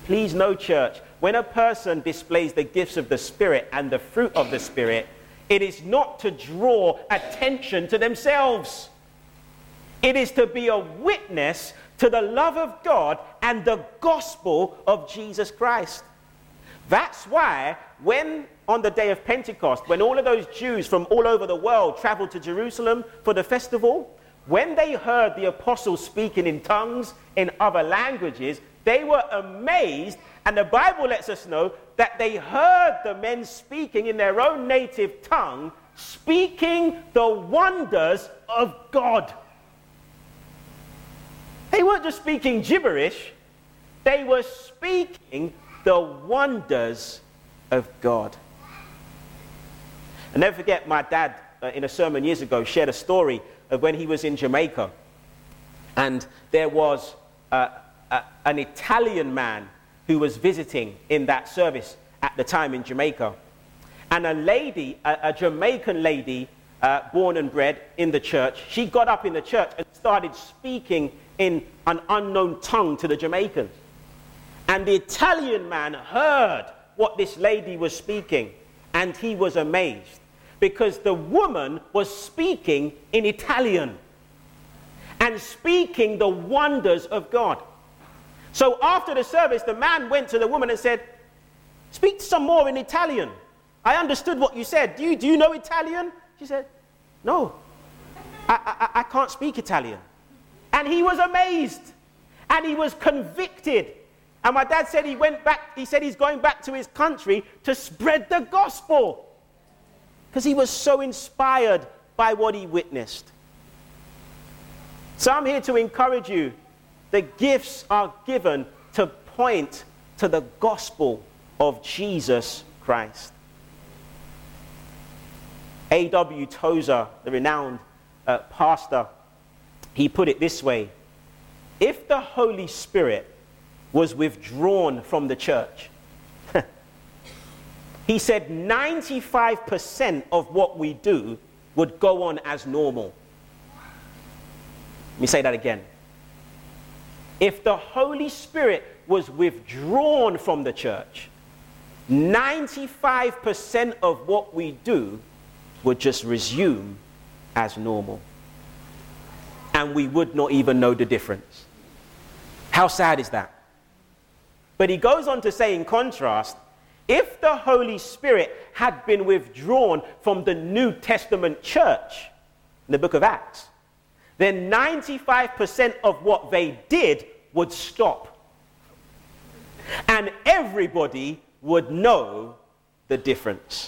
Please know, church, when a person displays the gifts of the Spirit and the fruit of the Spirit, it is not to draw attention to themselves. It is to be a witness to the love of God and the gospel of Jesus Christ. That's why when on the day of Pentecost, when all of those Jews from all over the world traveled to Jerusalem for the festival, when they heard the apostles speaking in tongues in other languages, they were amazed, and the Bible lets us know that they heard the men speaking in their own native tongue, speaking the wonders of God. They weren't just speaking gibberish, they were speaking the wonders of God. I'll never forget, my dad, uh, in a sermon years ago, shared a story of when he was in Jamaica. And there was uh, a, an Italian man who was visiting in that service at the time in Jamaica. And a lady, a, a Jamaican lady, uh, born and bred in the church, she got up in the church and started speaking in an unknown tongue to the Jamaicans. And the Italian man heard what this lady was speaking, and he was amazed, because the woman was speaking in Italian and speaking the wonders of God. So after the service, the man went to the woman and said, "Speak some more in Italian. I understood what you said. Do you, do you know Italian?" She said, "No, I, I, I can't speak Italian." And he was amazed, and he was convicted. And my dad said he went back, he said he's going back to his country to spread the gospel, because he was so inspired by what he witnessed. So I'm here to encourage you. The gifts are given to point to the gospel of Jesus Christ. A W Tozer, the renowned uh, pastor, he put it this way: if the Holy Spirit was withdrawn from the church, he said ninety-five percent of what we do would go on as normal. Let me say that again. If the Holy Spirit was withdrawn from the church, ninety-five percent of what we do would just resume as normal. And we would not even know the difference. How sad is that? But he goes on to say, in contrast, if the Holy Spirit had been withdrawn from the New Testament church in the book of Acts, then ninety-five percent of what they did would stop. And everybody would know the difference.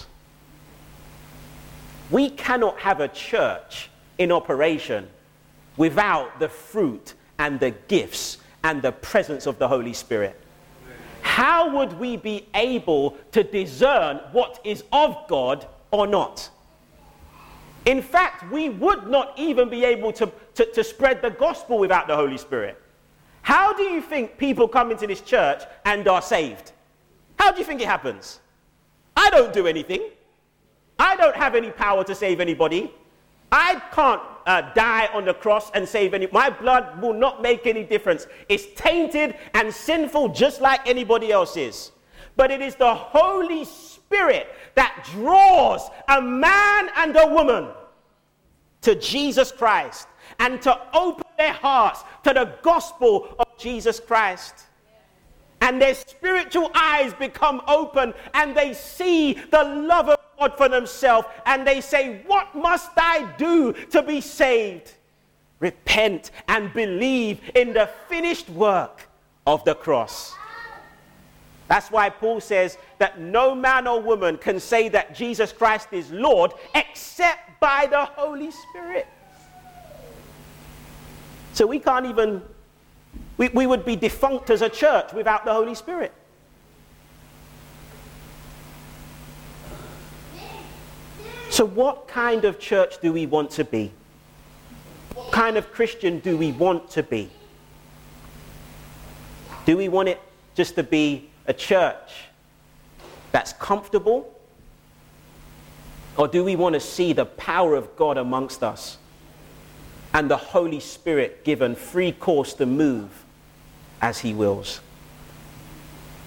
We cannot have a church in operation without the fruit and the gifts and the presence of the Holy Spirit. How would we be able to discern what is of God or not? In fact, we would not even be able to, to, to spread the gospel without the Holy Spirit. How do you think people come into this church and are saved? How do you think it happens? I don't do anything. I don't have any power to save anybody. I can't uh, die on the cross and save any. My blood will not make any difference. It's tainted and sinful just like anybody else is. But it is the Holy Spirit that draws a man and a woman to Jesus Christ and to open their hearts to the gospel of Jesus Christ. And their spiritual eyes become open and they see the love of God for themselves, and they say, "What must I do to be saved?" Repent and believe in the finished work of the cross. That's why Paul says that no man or woman can say that Jesus Christ is Lord except by the Holy Spirit. So we can't even, we, we would be defunct as a church without the Holy Spirit. So what kind of church do we want to be? What kind of Christian do we want to be? Do we want it just to be a church that's comfortable? Or do we want to see the power of God amongst us and the Holy Spirit given free course to move as he wills?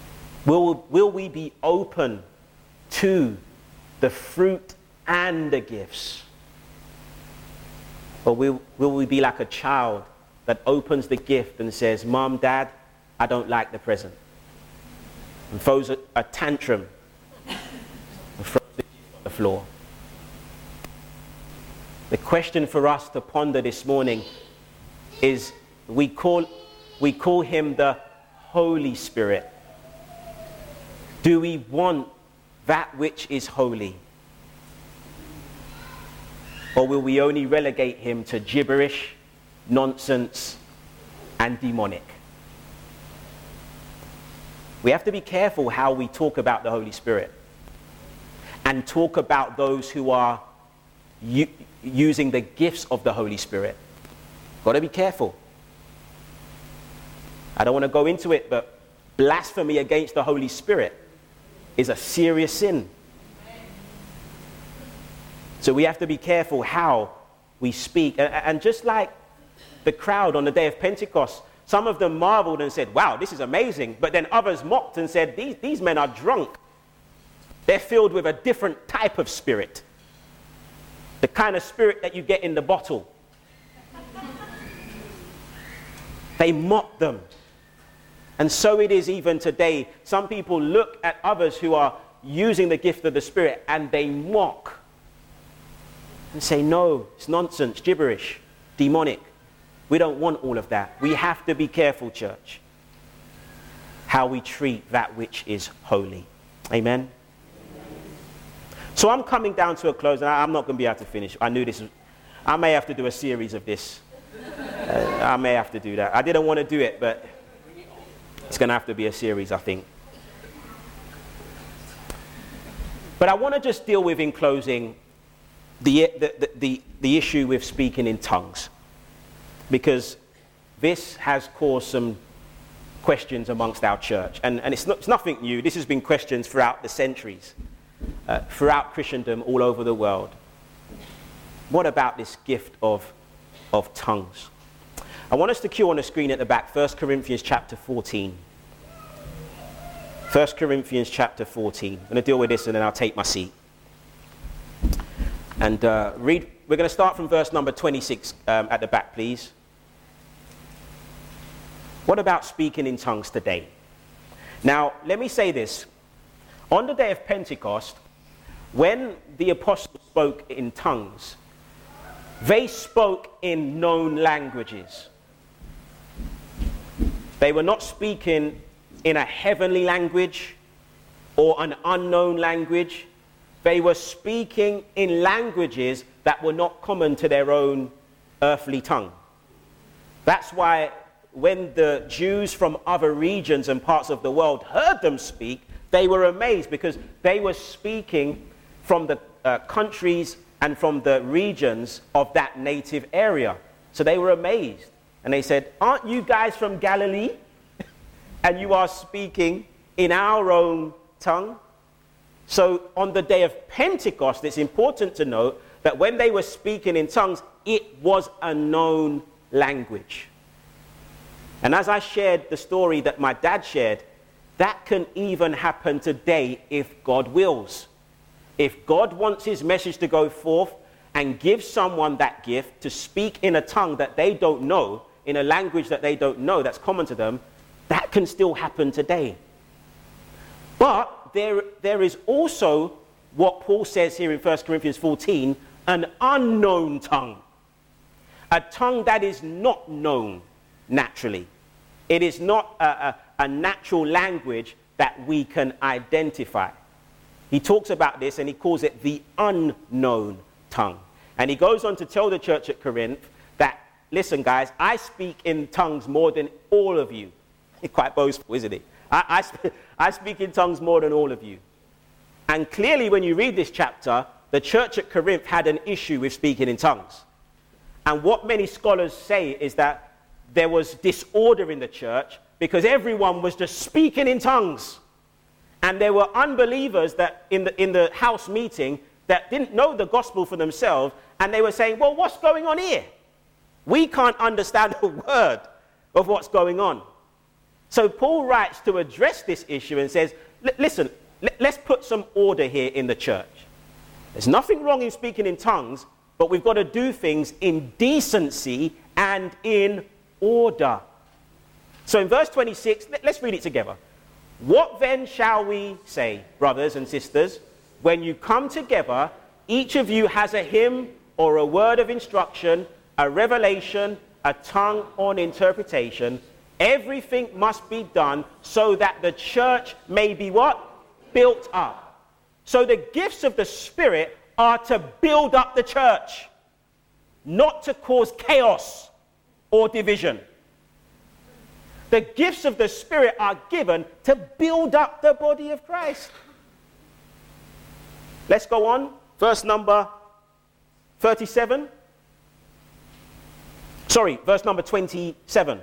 Will, will we be open to the fruit and the gifts? Or will, will we be like a child that opens the gift and says, Mom, Dad, I don't like the present, and throws a, a tantrum and throws the gift on the floor? The question for us to ponder this morning is, we call, we call him the Holy Spirit. Do we want that which is holy? Or will we only relegate him to gibberish, nonsense, and demonic? We have to be careful how we talk about the Holy Spirit and talk about those who are u- using the gifts of the Holy Spirit. Got to be careful. I don't want to go into it, but blasphemy against the Holy Spirit is a serious sin. So we have to be careful how we speak. And, and just like the crowd on the day of Pentecost, some of them marveled and said, wow, this is amazing. But then others mocked and said, these, these men are drunk. They're filled with a different type of spirit. The kind of spirit that you get in the bottle. They mocked them. And so it is even today. Some people look at others who are using the gift of the Spirit and they mock and say, no, it's nonsense, gibberish, demonic. We don't want all of that. We have to be careful, church, how we treat that which is holy. Amen? So I'm coming down to a close, and I'm not going to be able to finish. I knew this was, I may have to do a series of this. Uh, I may have to do that. I didn't want to do it, but it's going to have to be a series, I think. But I want to just deal with, in closing, the, the, the, the, the issue with speaking in tongues. Because this has caused some questions amongst our church. And, and it's, not, it's nothing new. This has been questions throughout the centuries, uh, throughout Christendom, all over the world. What about this gift of, of tongues? I want us to cue on the screen at the back, First Corinthians chapter fourteen. First Corinthians chapter fourteen. I'm going to deal with this and then I'll take my seat. And uh, read. We're going to start from verse number twenty-six um, at the back, please. What about speaking in tongues today? Now, let me say this. On the day of Pentecost, when the apostles spoke in tongues, they spoke in known languages. They were not speaking in a heavenly language or an unknown language. They were speaking in languages that were not common to their own earthly tongue. That's why when the Jews from other regions and parts of the world heard them speak, they were amazed, because they were speaking from the uh, countries and from the regions of that native area. So they were amazed. And they said, aren't you guys from Galilee? And you are speaking in our own tongue? So on the day of Pentecost, it's important to note that when they were speaking in tongues, it was a known language. And as I shared the story that my dad shared, that can even happen today if God wills. If God wants his message to go forth and give someone that gift to speak in a tongue that they don't know, in a language that they don't know that's common to them, that can still happen today. But there, there is also what Paul says here in First Corinthians fourteen, an unknown tongue. A tongue that is not known naturally. It is not a, a, a natural language that we can identify. He talks about this and he calls it the unknown tongue. And he goes on to tell the church at Corinth that, listen guys, I speak in tongues more than all of you. Quite boastful, isn't it? I, I, sp- I speak in tongues more than all of you. And clearly when you read this chapter, the church at Corinth had an issue with speaking in tongues. And what many scholars say is that there was disorder in the church because everyone was just speaking in tongues. And there were unbelievers that in the, in the house meeting that didn't know the gospel for themselves. And they were saying, well, what's going on here? We can't understand a word of what's going on. So Paul writes to address this issue and says, listen, let's put some order here in the church. There's nothing wrong in speaking in tongues, but we've got to do things in decency and in order. So in verse twenty-six, let's read it together. What then shall we say, brothers and sisters, when you come together, each of you has a hymn or a word of instruction, a revelation, a tongue or an interpretation. Everything must be done so that the church may be what? Built up. So the gifts of the Spirit are to build up the church, not to cause chaos or division. The gifts of the Spirit are given to build up the body of Christ. Let's go on. Verse number thirty-seven. Sorry, verse number twenty-seven.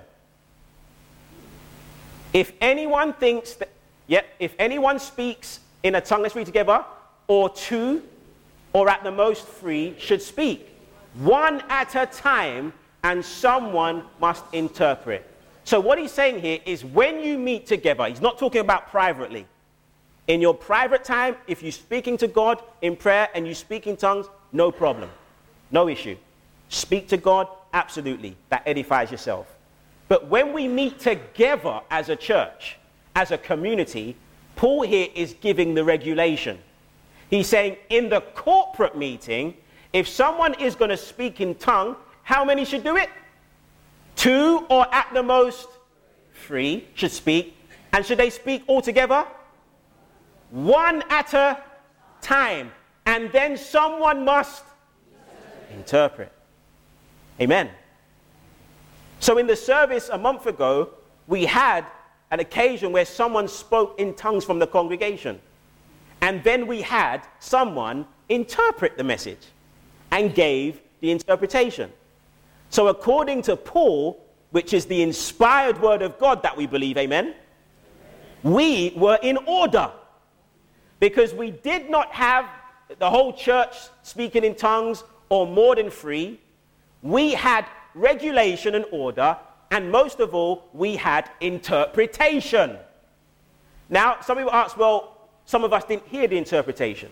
If anyone thinks that, yeah, if anyone speaks in a tongue, let's read together, or two, or at the most three, should speak, one at a time, and someone must interpret. So what he's saying here is when you meet together, he's not talking about privately. In your private time, if you're speaking to God in prayer and you speak in tongues, no problem, no issue. Speak to God, absolutely, that edifies yourself. But when we meet together as a church, as a community, Paul here is giving the regulation. He's saying in the corporate meeting, if someone is going to speak in tongue, how many should do it? Two, or at the most three should speak. And should they speak all together? One at a time. And then someone must interpret. Amen. So in the service a month ago, we had an occasion where someone spoke in tongues from the congregation. And then we had someone interpret the message and gave the interpretation. So according to Paul, which is the inspired word of God that we believe, amen, we were in order because we did not have the whole church speaking in tongues or more than three. We had regulation and order, and most of all, we had interpretation. Now, some people ask, well, some of us didn't hear the interpretation.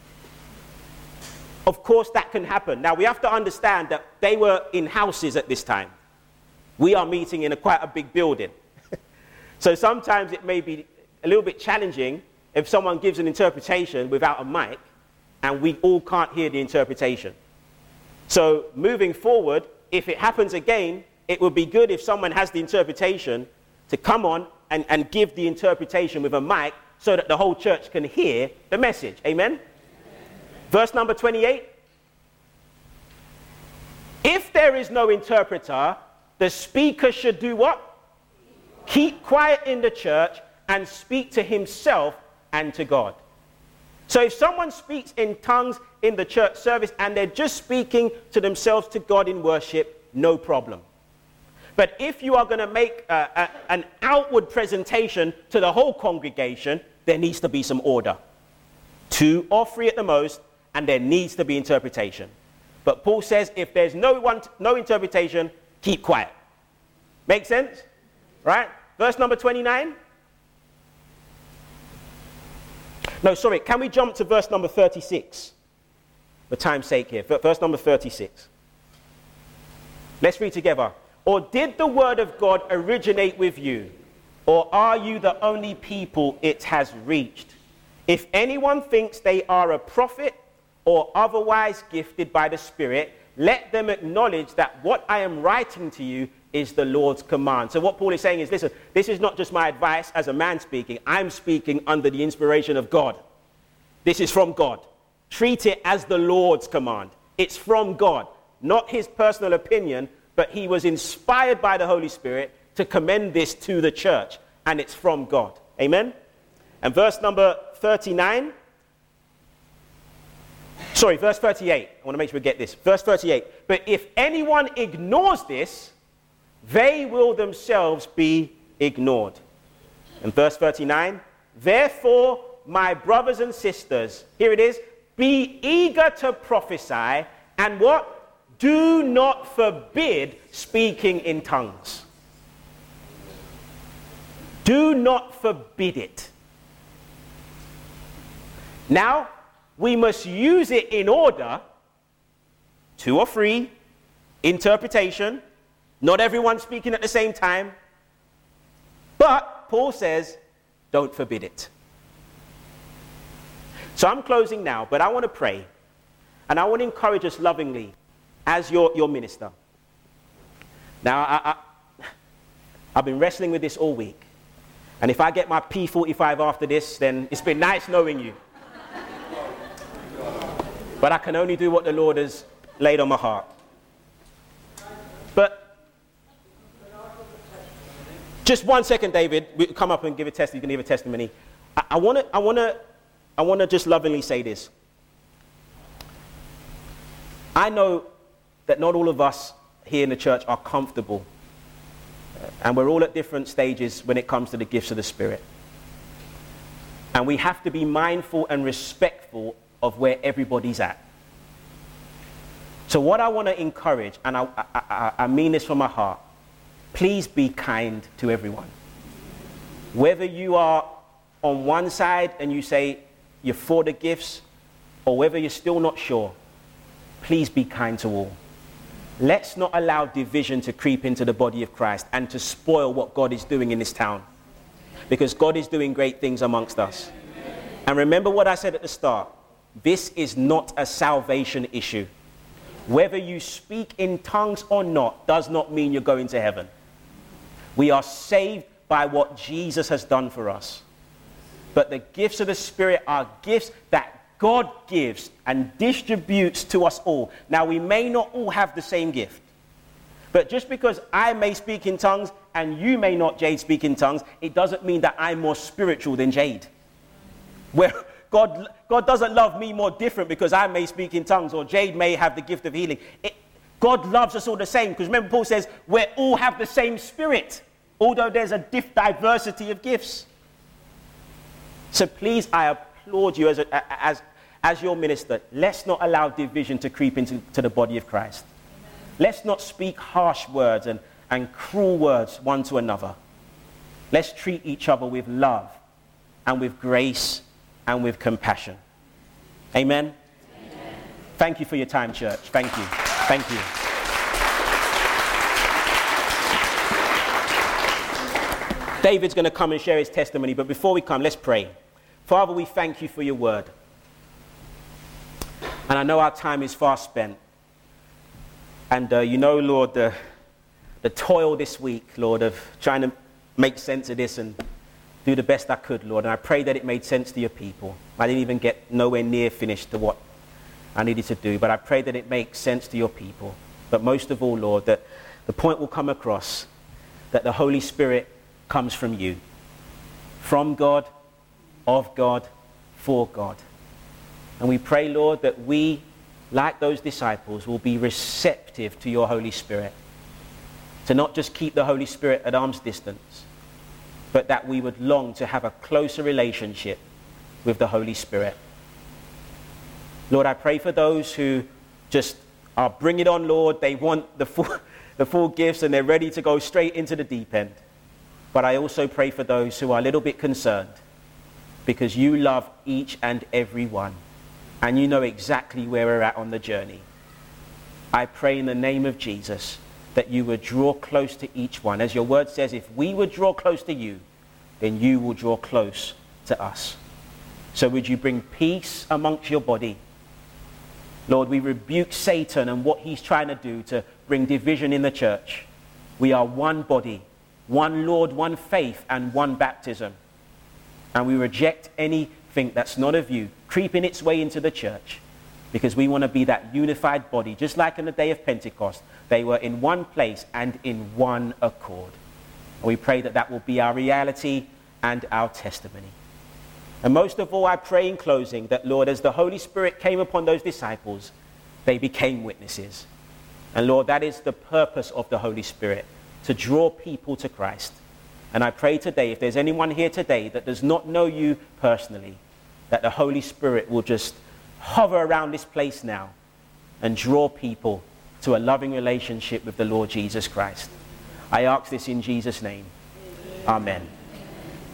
Of course, that can happen. Now, we have to understand that they were in houses at this time. We are meeting in a quite a big building. So sometimes it may be a little bit challenging if someone gives an interpretation without a mic and we all can't hear the interpretation. So moving forward, if it happens again, it would be good if someone has the interpretation to come on and, and give the interpretation with a mic so that the whole church can hear the message. Amen? Verse number twenty-eight. If there is no interpreter, the speaker should do what? Keep quiet in the church and speak to himself and to God. So if someone speaks in tongues in the church service and they're just speaking to themselves, to God in worship, no problem. But if you are going to make uh, a, an outward presentation to the whole congregation, there needs to be some order. Two or three at the most, and there needs to be interpretation. But Paul says if there's no one, no interpretation, keep quiet. Make sense? Right? Verse number twenty-nine. No, sorry, can we jump to verse number thirty-six? For time's sake here. Verse number thirty-six. Let's read together. Or did the word of God originate with you? Or are you the only people it has reached? If anyone thinks they are a prophet or otherwise gifted by the Spirit, let them acknowledge that what I am writing to you is the Lord's command. So what Paul is saying is, listen, this is not just my advice as a man speaking. I'm speaking under the inspiration of God. This is from God. Treat it as the Lord's command. It's from God, not his personal opinion, but he was inspired by the Holy Spirit to commend this to the church, and it's from God. Amen? And verse number thirty-nine. Sorry, verse thirty-eight. I want to make sure we get this. Verse thirty-eight. But if anyone ignores this, they will themselves be ignored. And verse thirty-nine. Therefore, my brothers and sisters, here it is, be eager to prophesy, and what? Do not forbid speaking in tongues. Do not forbid it. Now, we must use it in order, two or three, interpretation, not everyone speaking at the same time. But Paul says, don't forbid it. So I'm closing now, but I want to pray. And I want to encourage us lovingly as your, your minister. Now, I, I, I've been wrestling with this all week. And if I get my P forty-five after this, then it's been nice knowing you. But I can only do what the Lord has laid on my heart. But just one second, David. We come up and give a test. You can give a testimony. I want to. I want to. I want to just lovingly say this. I know that not all of us here in the church are comfortable, and we're all at different stages when it comes to the gifts of the Spirit. And we have to be mindful and respectful of where everybody's at. So what I want to encourage, and I, I, I, I mean this from my heart, please be kind to everyone. Whether you are on one side and you say you're for the gifts, or whether you're still not sure, please be kind to all. Let's not allow division to creep into the body of Christ and to spoil what God is doing in this town. Because God is doing great things amongst us. And remember what I said at the start. This is not a salvation issue. Whether you speak in tongues or not does not mean you're going to heaven. We are saved by what Jesus has done for us. But the gifts of the Spirit are gifts that God gives and distributes to us all. Now, we may not all have the same gift. But just because I may speak in tongues and you may not, Jade, speak in tongues, it doesn't mean that I'm more spiritual than Jade. Where God, God doesn't love me more different because I may speak in tongues or Jade may have the gift of healing. It, God loves us all the same, because remember Paul says we all have the same Spirit, although there's a diff- diversity of gifts. So please, I applaud you as, a, as, as your minister. Let's not allow division to creep into to the body of Christ. Amen. Let's not speak harsh words and, and cruel words one to another. Let's treat each other with love and with grace and with compassion. Amen? Amen. Thank you for your time, church. Thank you. Thank you. David's going to come and share his testimony, but before we come, let's pray. Father, we thank you for your word. And I know our time is fast spent. And uh, you know, Lord, the, the toil this week, Lord, of trying to make sense of this and do the best I could, Lord. And I pray that it made sense to your people. I didn't even get nowhere near finished to what I needed to do. But I pray that it makes sense to your people. But most of all, Lord, that the point will come across that the Holy Spirit comes from you. From God, of God, for God. And we pray, Lord, that we, like those disciples, will be receptive to your Holy Spirit. To not just keep the Holy Spirit at arm's distance, but that we would long to have a closer relationship with the Holy Spirit. Lord, I pray for those who just are bring it on, Lord. They want the full, the full gifts and they're ready to go straight into the deep end. But I also pray for those who are a little bit concerned, because you love each and every one. And you know exactly where we're at on the journey. I pray in the name of Jesus that you would draw close to each one. As your word says, if we would draw close to you, then you will draw close to us. So would you bring peace amongst your body? Lord, we rebuke Satan and what he's trying to do to bring division in the church. We are one body, one Lord, one faith, and one baptism. And we reject anything that's not of you creeping its way into the church, because we want to be that unified body, just like in the day of Pentecost. They were in one place and in one accord. And we pray that that will be our reality and our testimony. And most of all, I pray in closing that, Lord, as the Holy Spirit came upon those disciples, they became witnesses. And Lord, that is the purpose of the Holy Spirit, to draw people to Christ. And I pray today, if there's anyone here today that does not know you personally, that the Holy Spirit will just hover around this place now and draw people to a loving relationship with the Lord Jesus Christ. I ask this in Jesus' name. Amen.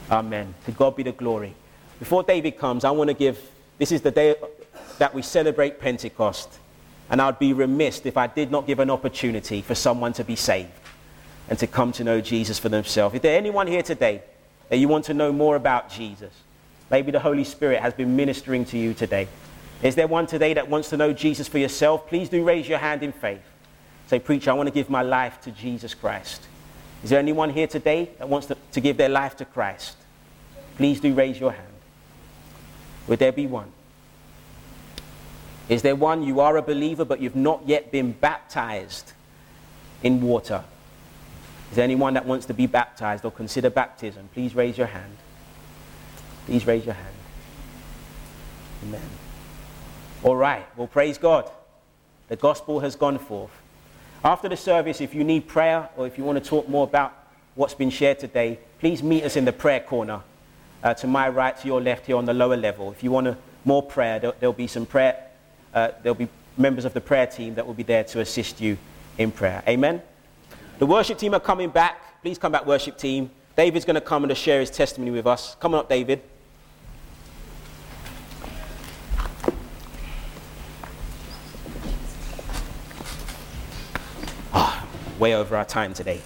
Amen. To God be the glory. Before David comes, I want to give, this is the day that we celebrate Pentecost. And I'd be remiss if I did not give an opportunity for someone to be saved and to come to know Jesus for themselves. Is there anyone here today that you want to know more about Jesus? Maybe the Holy Spirit has been ministering to you today. Is there one today that wants to know Jesus for yourself? Please do raise your hand in faith. Say, preacher, I want to give my life to Jesus Christ. Is there anyone here today that wants to, to give their life to Christ? Please do raise your hand. Would there be one? Is there one, you are a believer, but you've not yet been baptized in water? Is there anyone that wants to be baptized or consider baptism? Please raise your hand. Please raise your hand. Amen. All right. Well, praise God. The gospel has gone forth. After the service, if you need prayer or if you want to talk more about what's been shared today, please meet us in the prayer corner. Uh, to my right, to your left here on the lower level. If you want a, more prayer, there, there'll be some prayer. Uh, there'll be members of the prayer team that will be there to assist you in prayer. Amen. The worship team are coming back. Please come back, worship team. David's going to come and share his testimony with us. Come on up, David. Ah, way over our time today.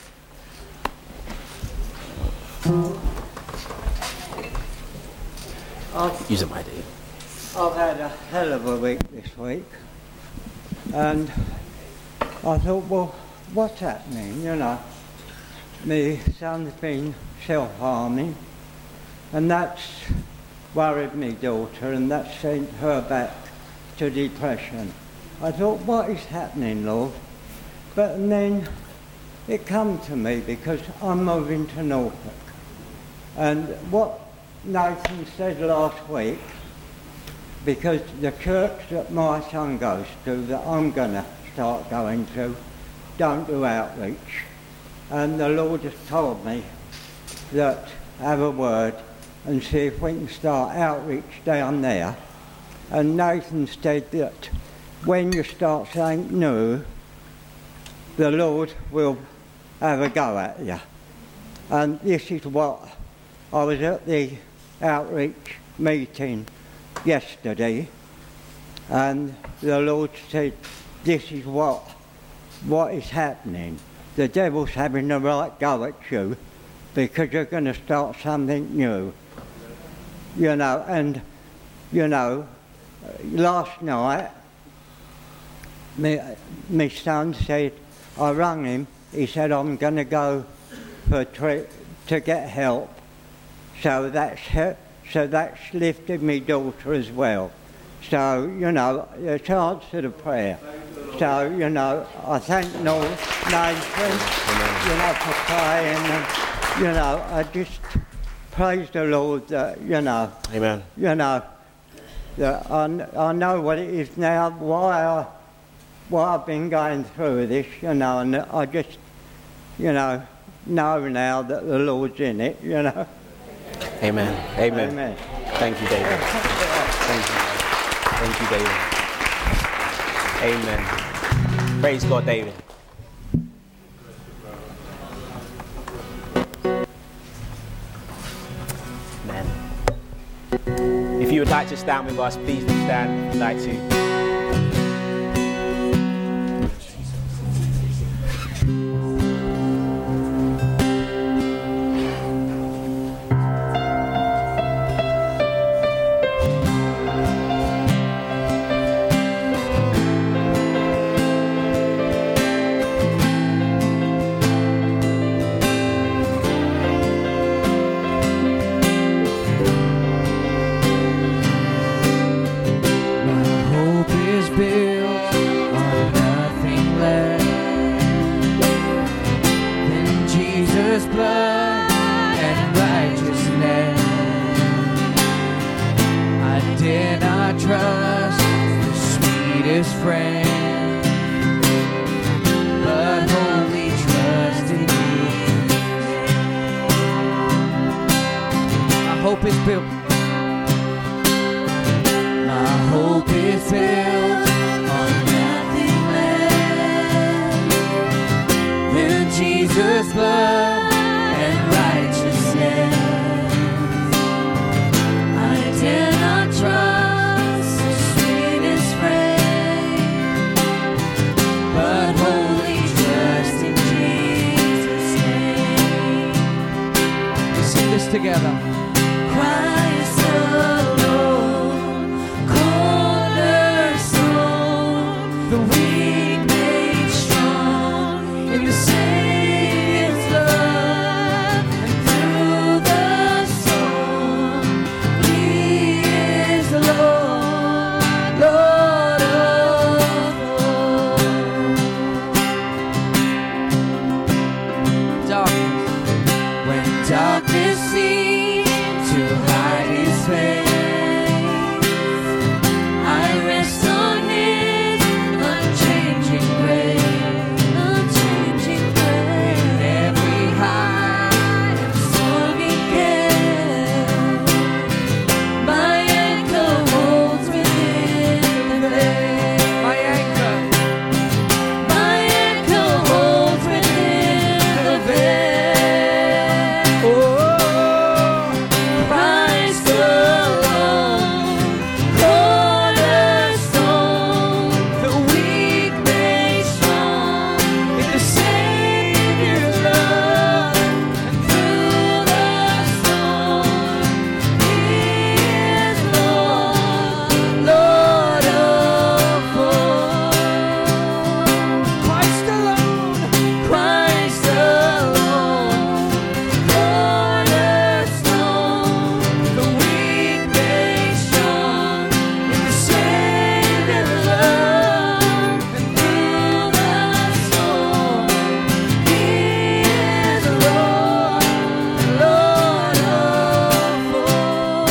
I've, Use it, my Dave. I've had a hell of a week this week, and I thought, well, what's happening, you know? My son's been self-harming, and that's worried my daughter, and that's sent her back to depression. I thought, what is happening, Lord? But and then it come to me because I'm moving to Norfolk, and what Nathan said last week, because the church that my son goes to, that I'm going to start going to, don't do outreach. And the Lord has told me that have a word and see if we can start outreach down there. And Nathan said that when you start saying no, the Lord will have a go at you. And this is what I was at the outreach meeting yesterday, and the Lord said, this is what what is happening. The devil's having the right go at you because you're going to start something new. You know, and, you know, last night, my, my son said, I rang him, he said, I'm going to go for a trip to get help. So that's so that's lifted me daughter as well. So, you know, a chance to the prayer. So, you know, I thank Lord Nathan, you know, for praying. And, you know, I just praise the Lord that, you know, Amen. You know, that I, I know what it is now, why, I, why I've been going through this, you know, and I just, you know, know now that the Lord's in it, you know. Amen. Amen. Amen. Thank you, David. Thank you. Thank you, David. Amen. Praise God, David. Amen. If you would like to stand with us, please do stand if you'd like to. Jesus' blood and righteousness. Sing this together. Christ alone, cornerstone, the weak made strong in the Savior's love, and through the storm, He is the Lord, Lord of all. Darkness. When darkness seems to hide His face, I rest on His unchanging grace, unchanging grace. In every high and stormy gale, my anchor holds within the veil. My anchor. My anchor holds within the veil. Christ alone, cornerstone, the weak made strong in the Savior's love, and through the storm, He is Lord, Lord of all. Christ alone. Christ alone, cornerstone, the weak made strong in the Savior's love, and through the storm, He is Lord, Lord of all.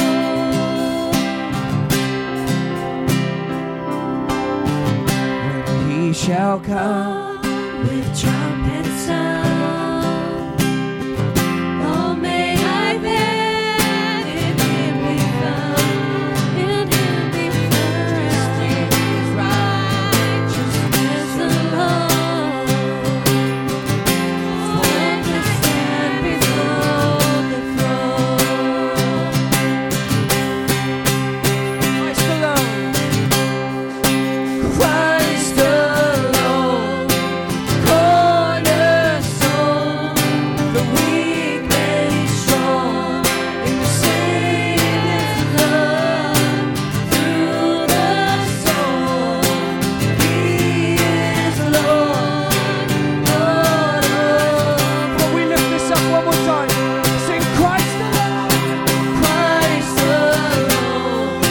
When He shall come. With trumpet sound, oh, may I then in Him be found, in Him be found, dressed in His righteousness alone, when I stand before the throne. Christ alone. Christ alone, cornerstone, the weak made strong in the Savior's love, through the storm, He is Lord, Lord of all. But we lift this up one more time. Sing Christ alone. Christ alone,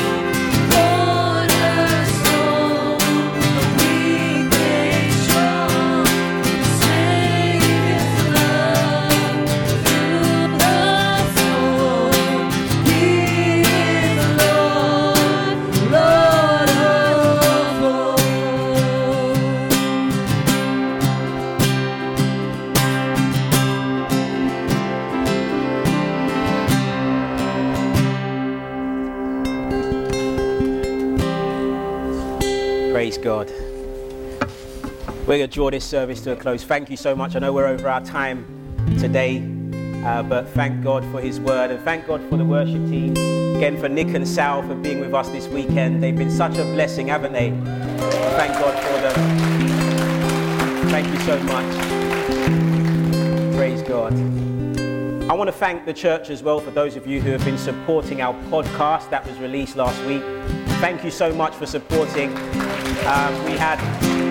cornerstone, the weak made strong in the Savior's love, through the storm, He is Lord, Lord of all. Praise God. We're going to draw this service to a close. Thank you so much. I know we're over our time today, uh, but thank God for His word, and thank God for the worship team. Again, for Nick and Sal for being with us this weekend. They've been such a blessing, haven't they? Thank God for them. Thank you so much. Praise God. I want to thank the church as well for those of you who have been supporting our podcast that was released last week. Thank you so much for supporting. Um, we had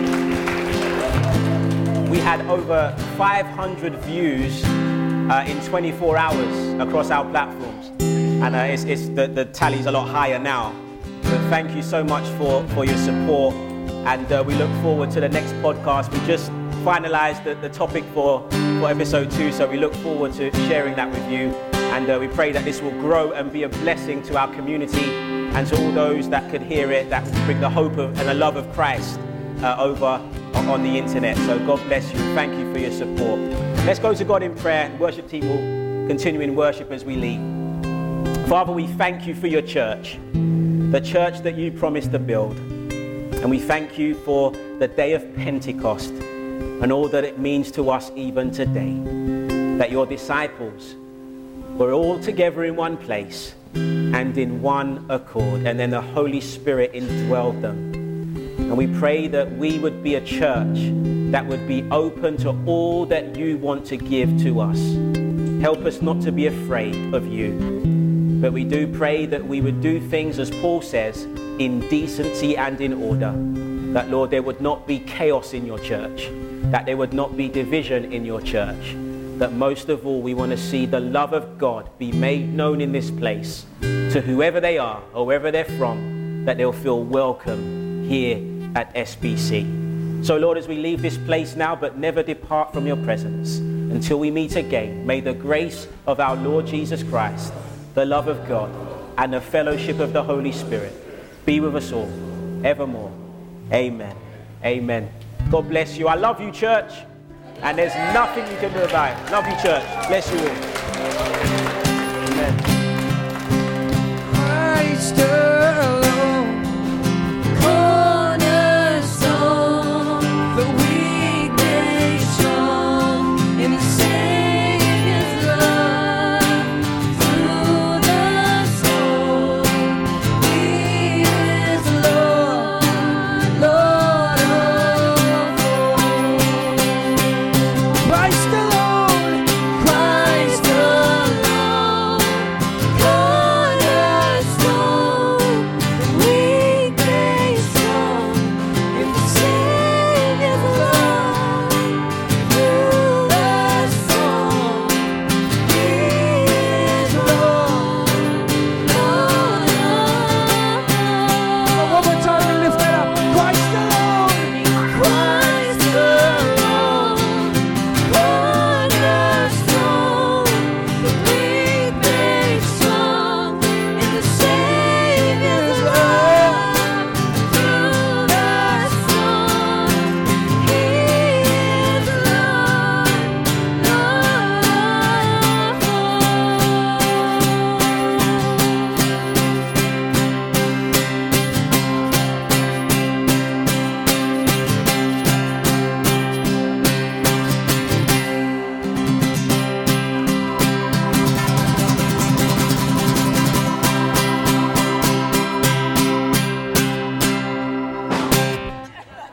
we had over five hundred views uh, in twenty-four hours across our platforms, and uh, it's, it's the, the tally's a lot higher now. But thank you so much for, for your support, and uh, we look forward to the next podcast. We just finalized the, the topic for, for episode two, so we look forward to sharing that with you, and uh, we pray that this will grow and be a blessing to our community and to all those that could hear it, that will bring the hope of, and the love of Christ uh, over on the internet. So God bless you. Thank you for your support. Let's go to God in prayer. Worship team will continue in worship as we lead. Father, we thank you for your church, the church that you promised to build. And we thank you for the day of Pentecost and all that it means to us even today, that your disciples were all together in one place and in one accord, and then the Holy Spirit indwelled them. And we pray that we would be a church that would be open to all that you want to give to us. Help us not to be afraid of you. But we do pray that we would do things, as Paul says, in decency and in order. That, Lord, there would not be chaos in your church. That there would not be division in your church. That most of all, we want to see the love of God be made known in this place to whoever they are or wherever they're from, that they'll feel welcome here at S B C. So, Lord, as we leave this place now, but never depart from your presence until we meet again, may the grace of our Lord Jesus Christ, the love of God, and the fellowship of the Holy Spirit be with us all evermore. Amen. Amen. God bless you. I love you, church. And there's nothing you can do about it. Love you, church. Bless you all.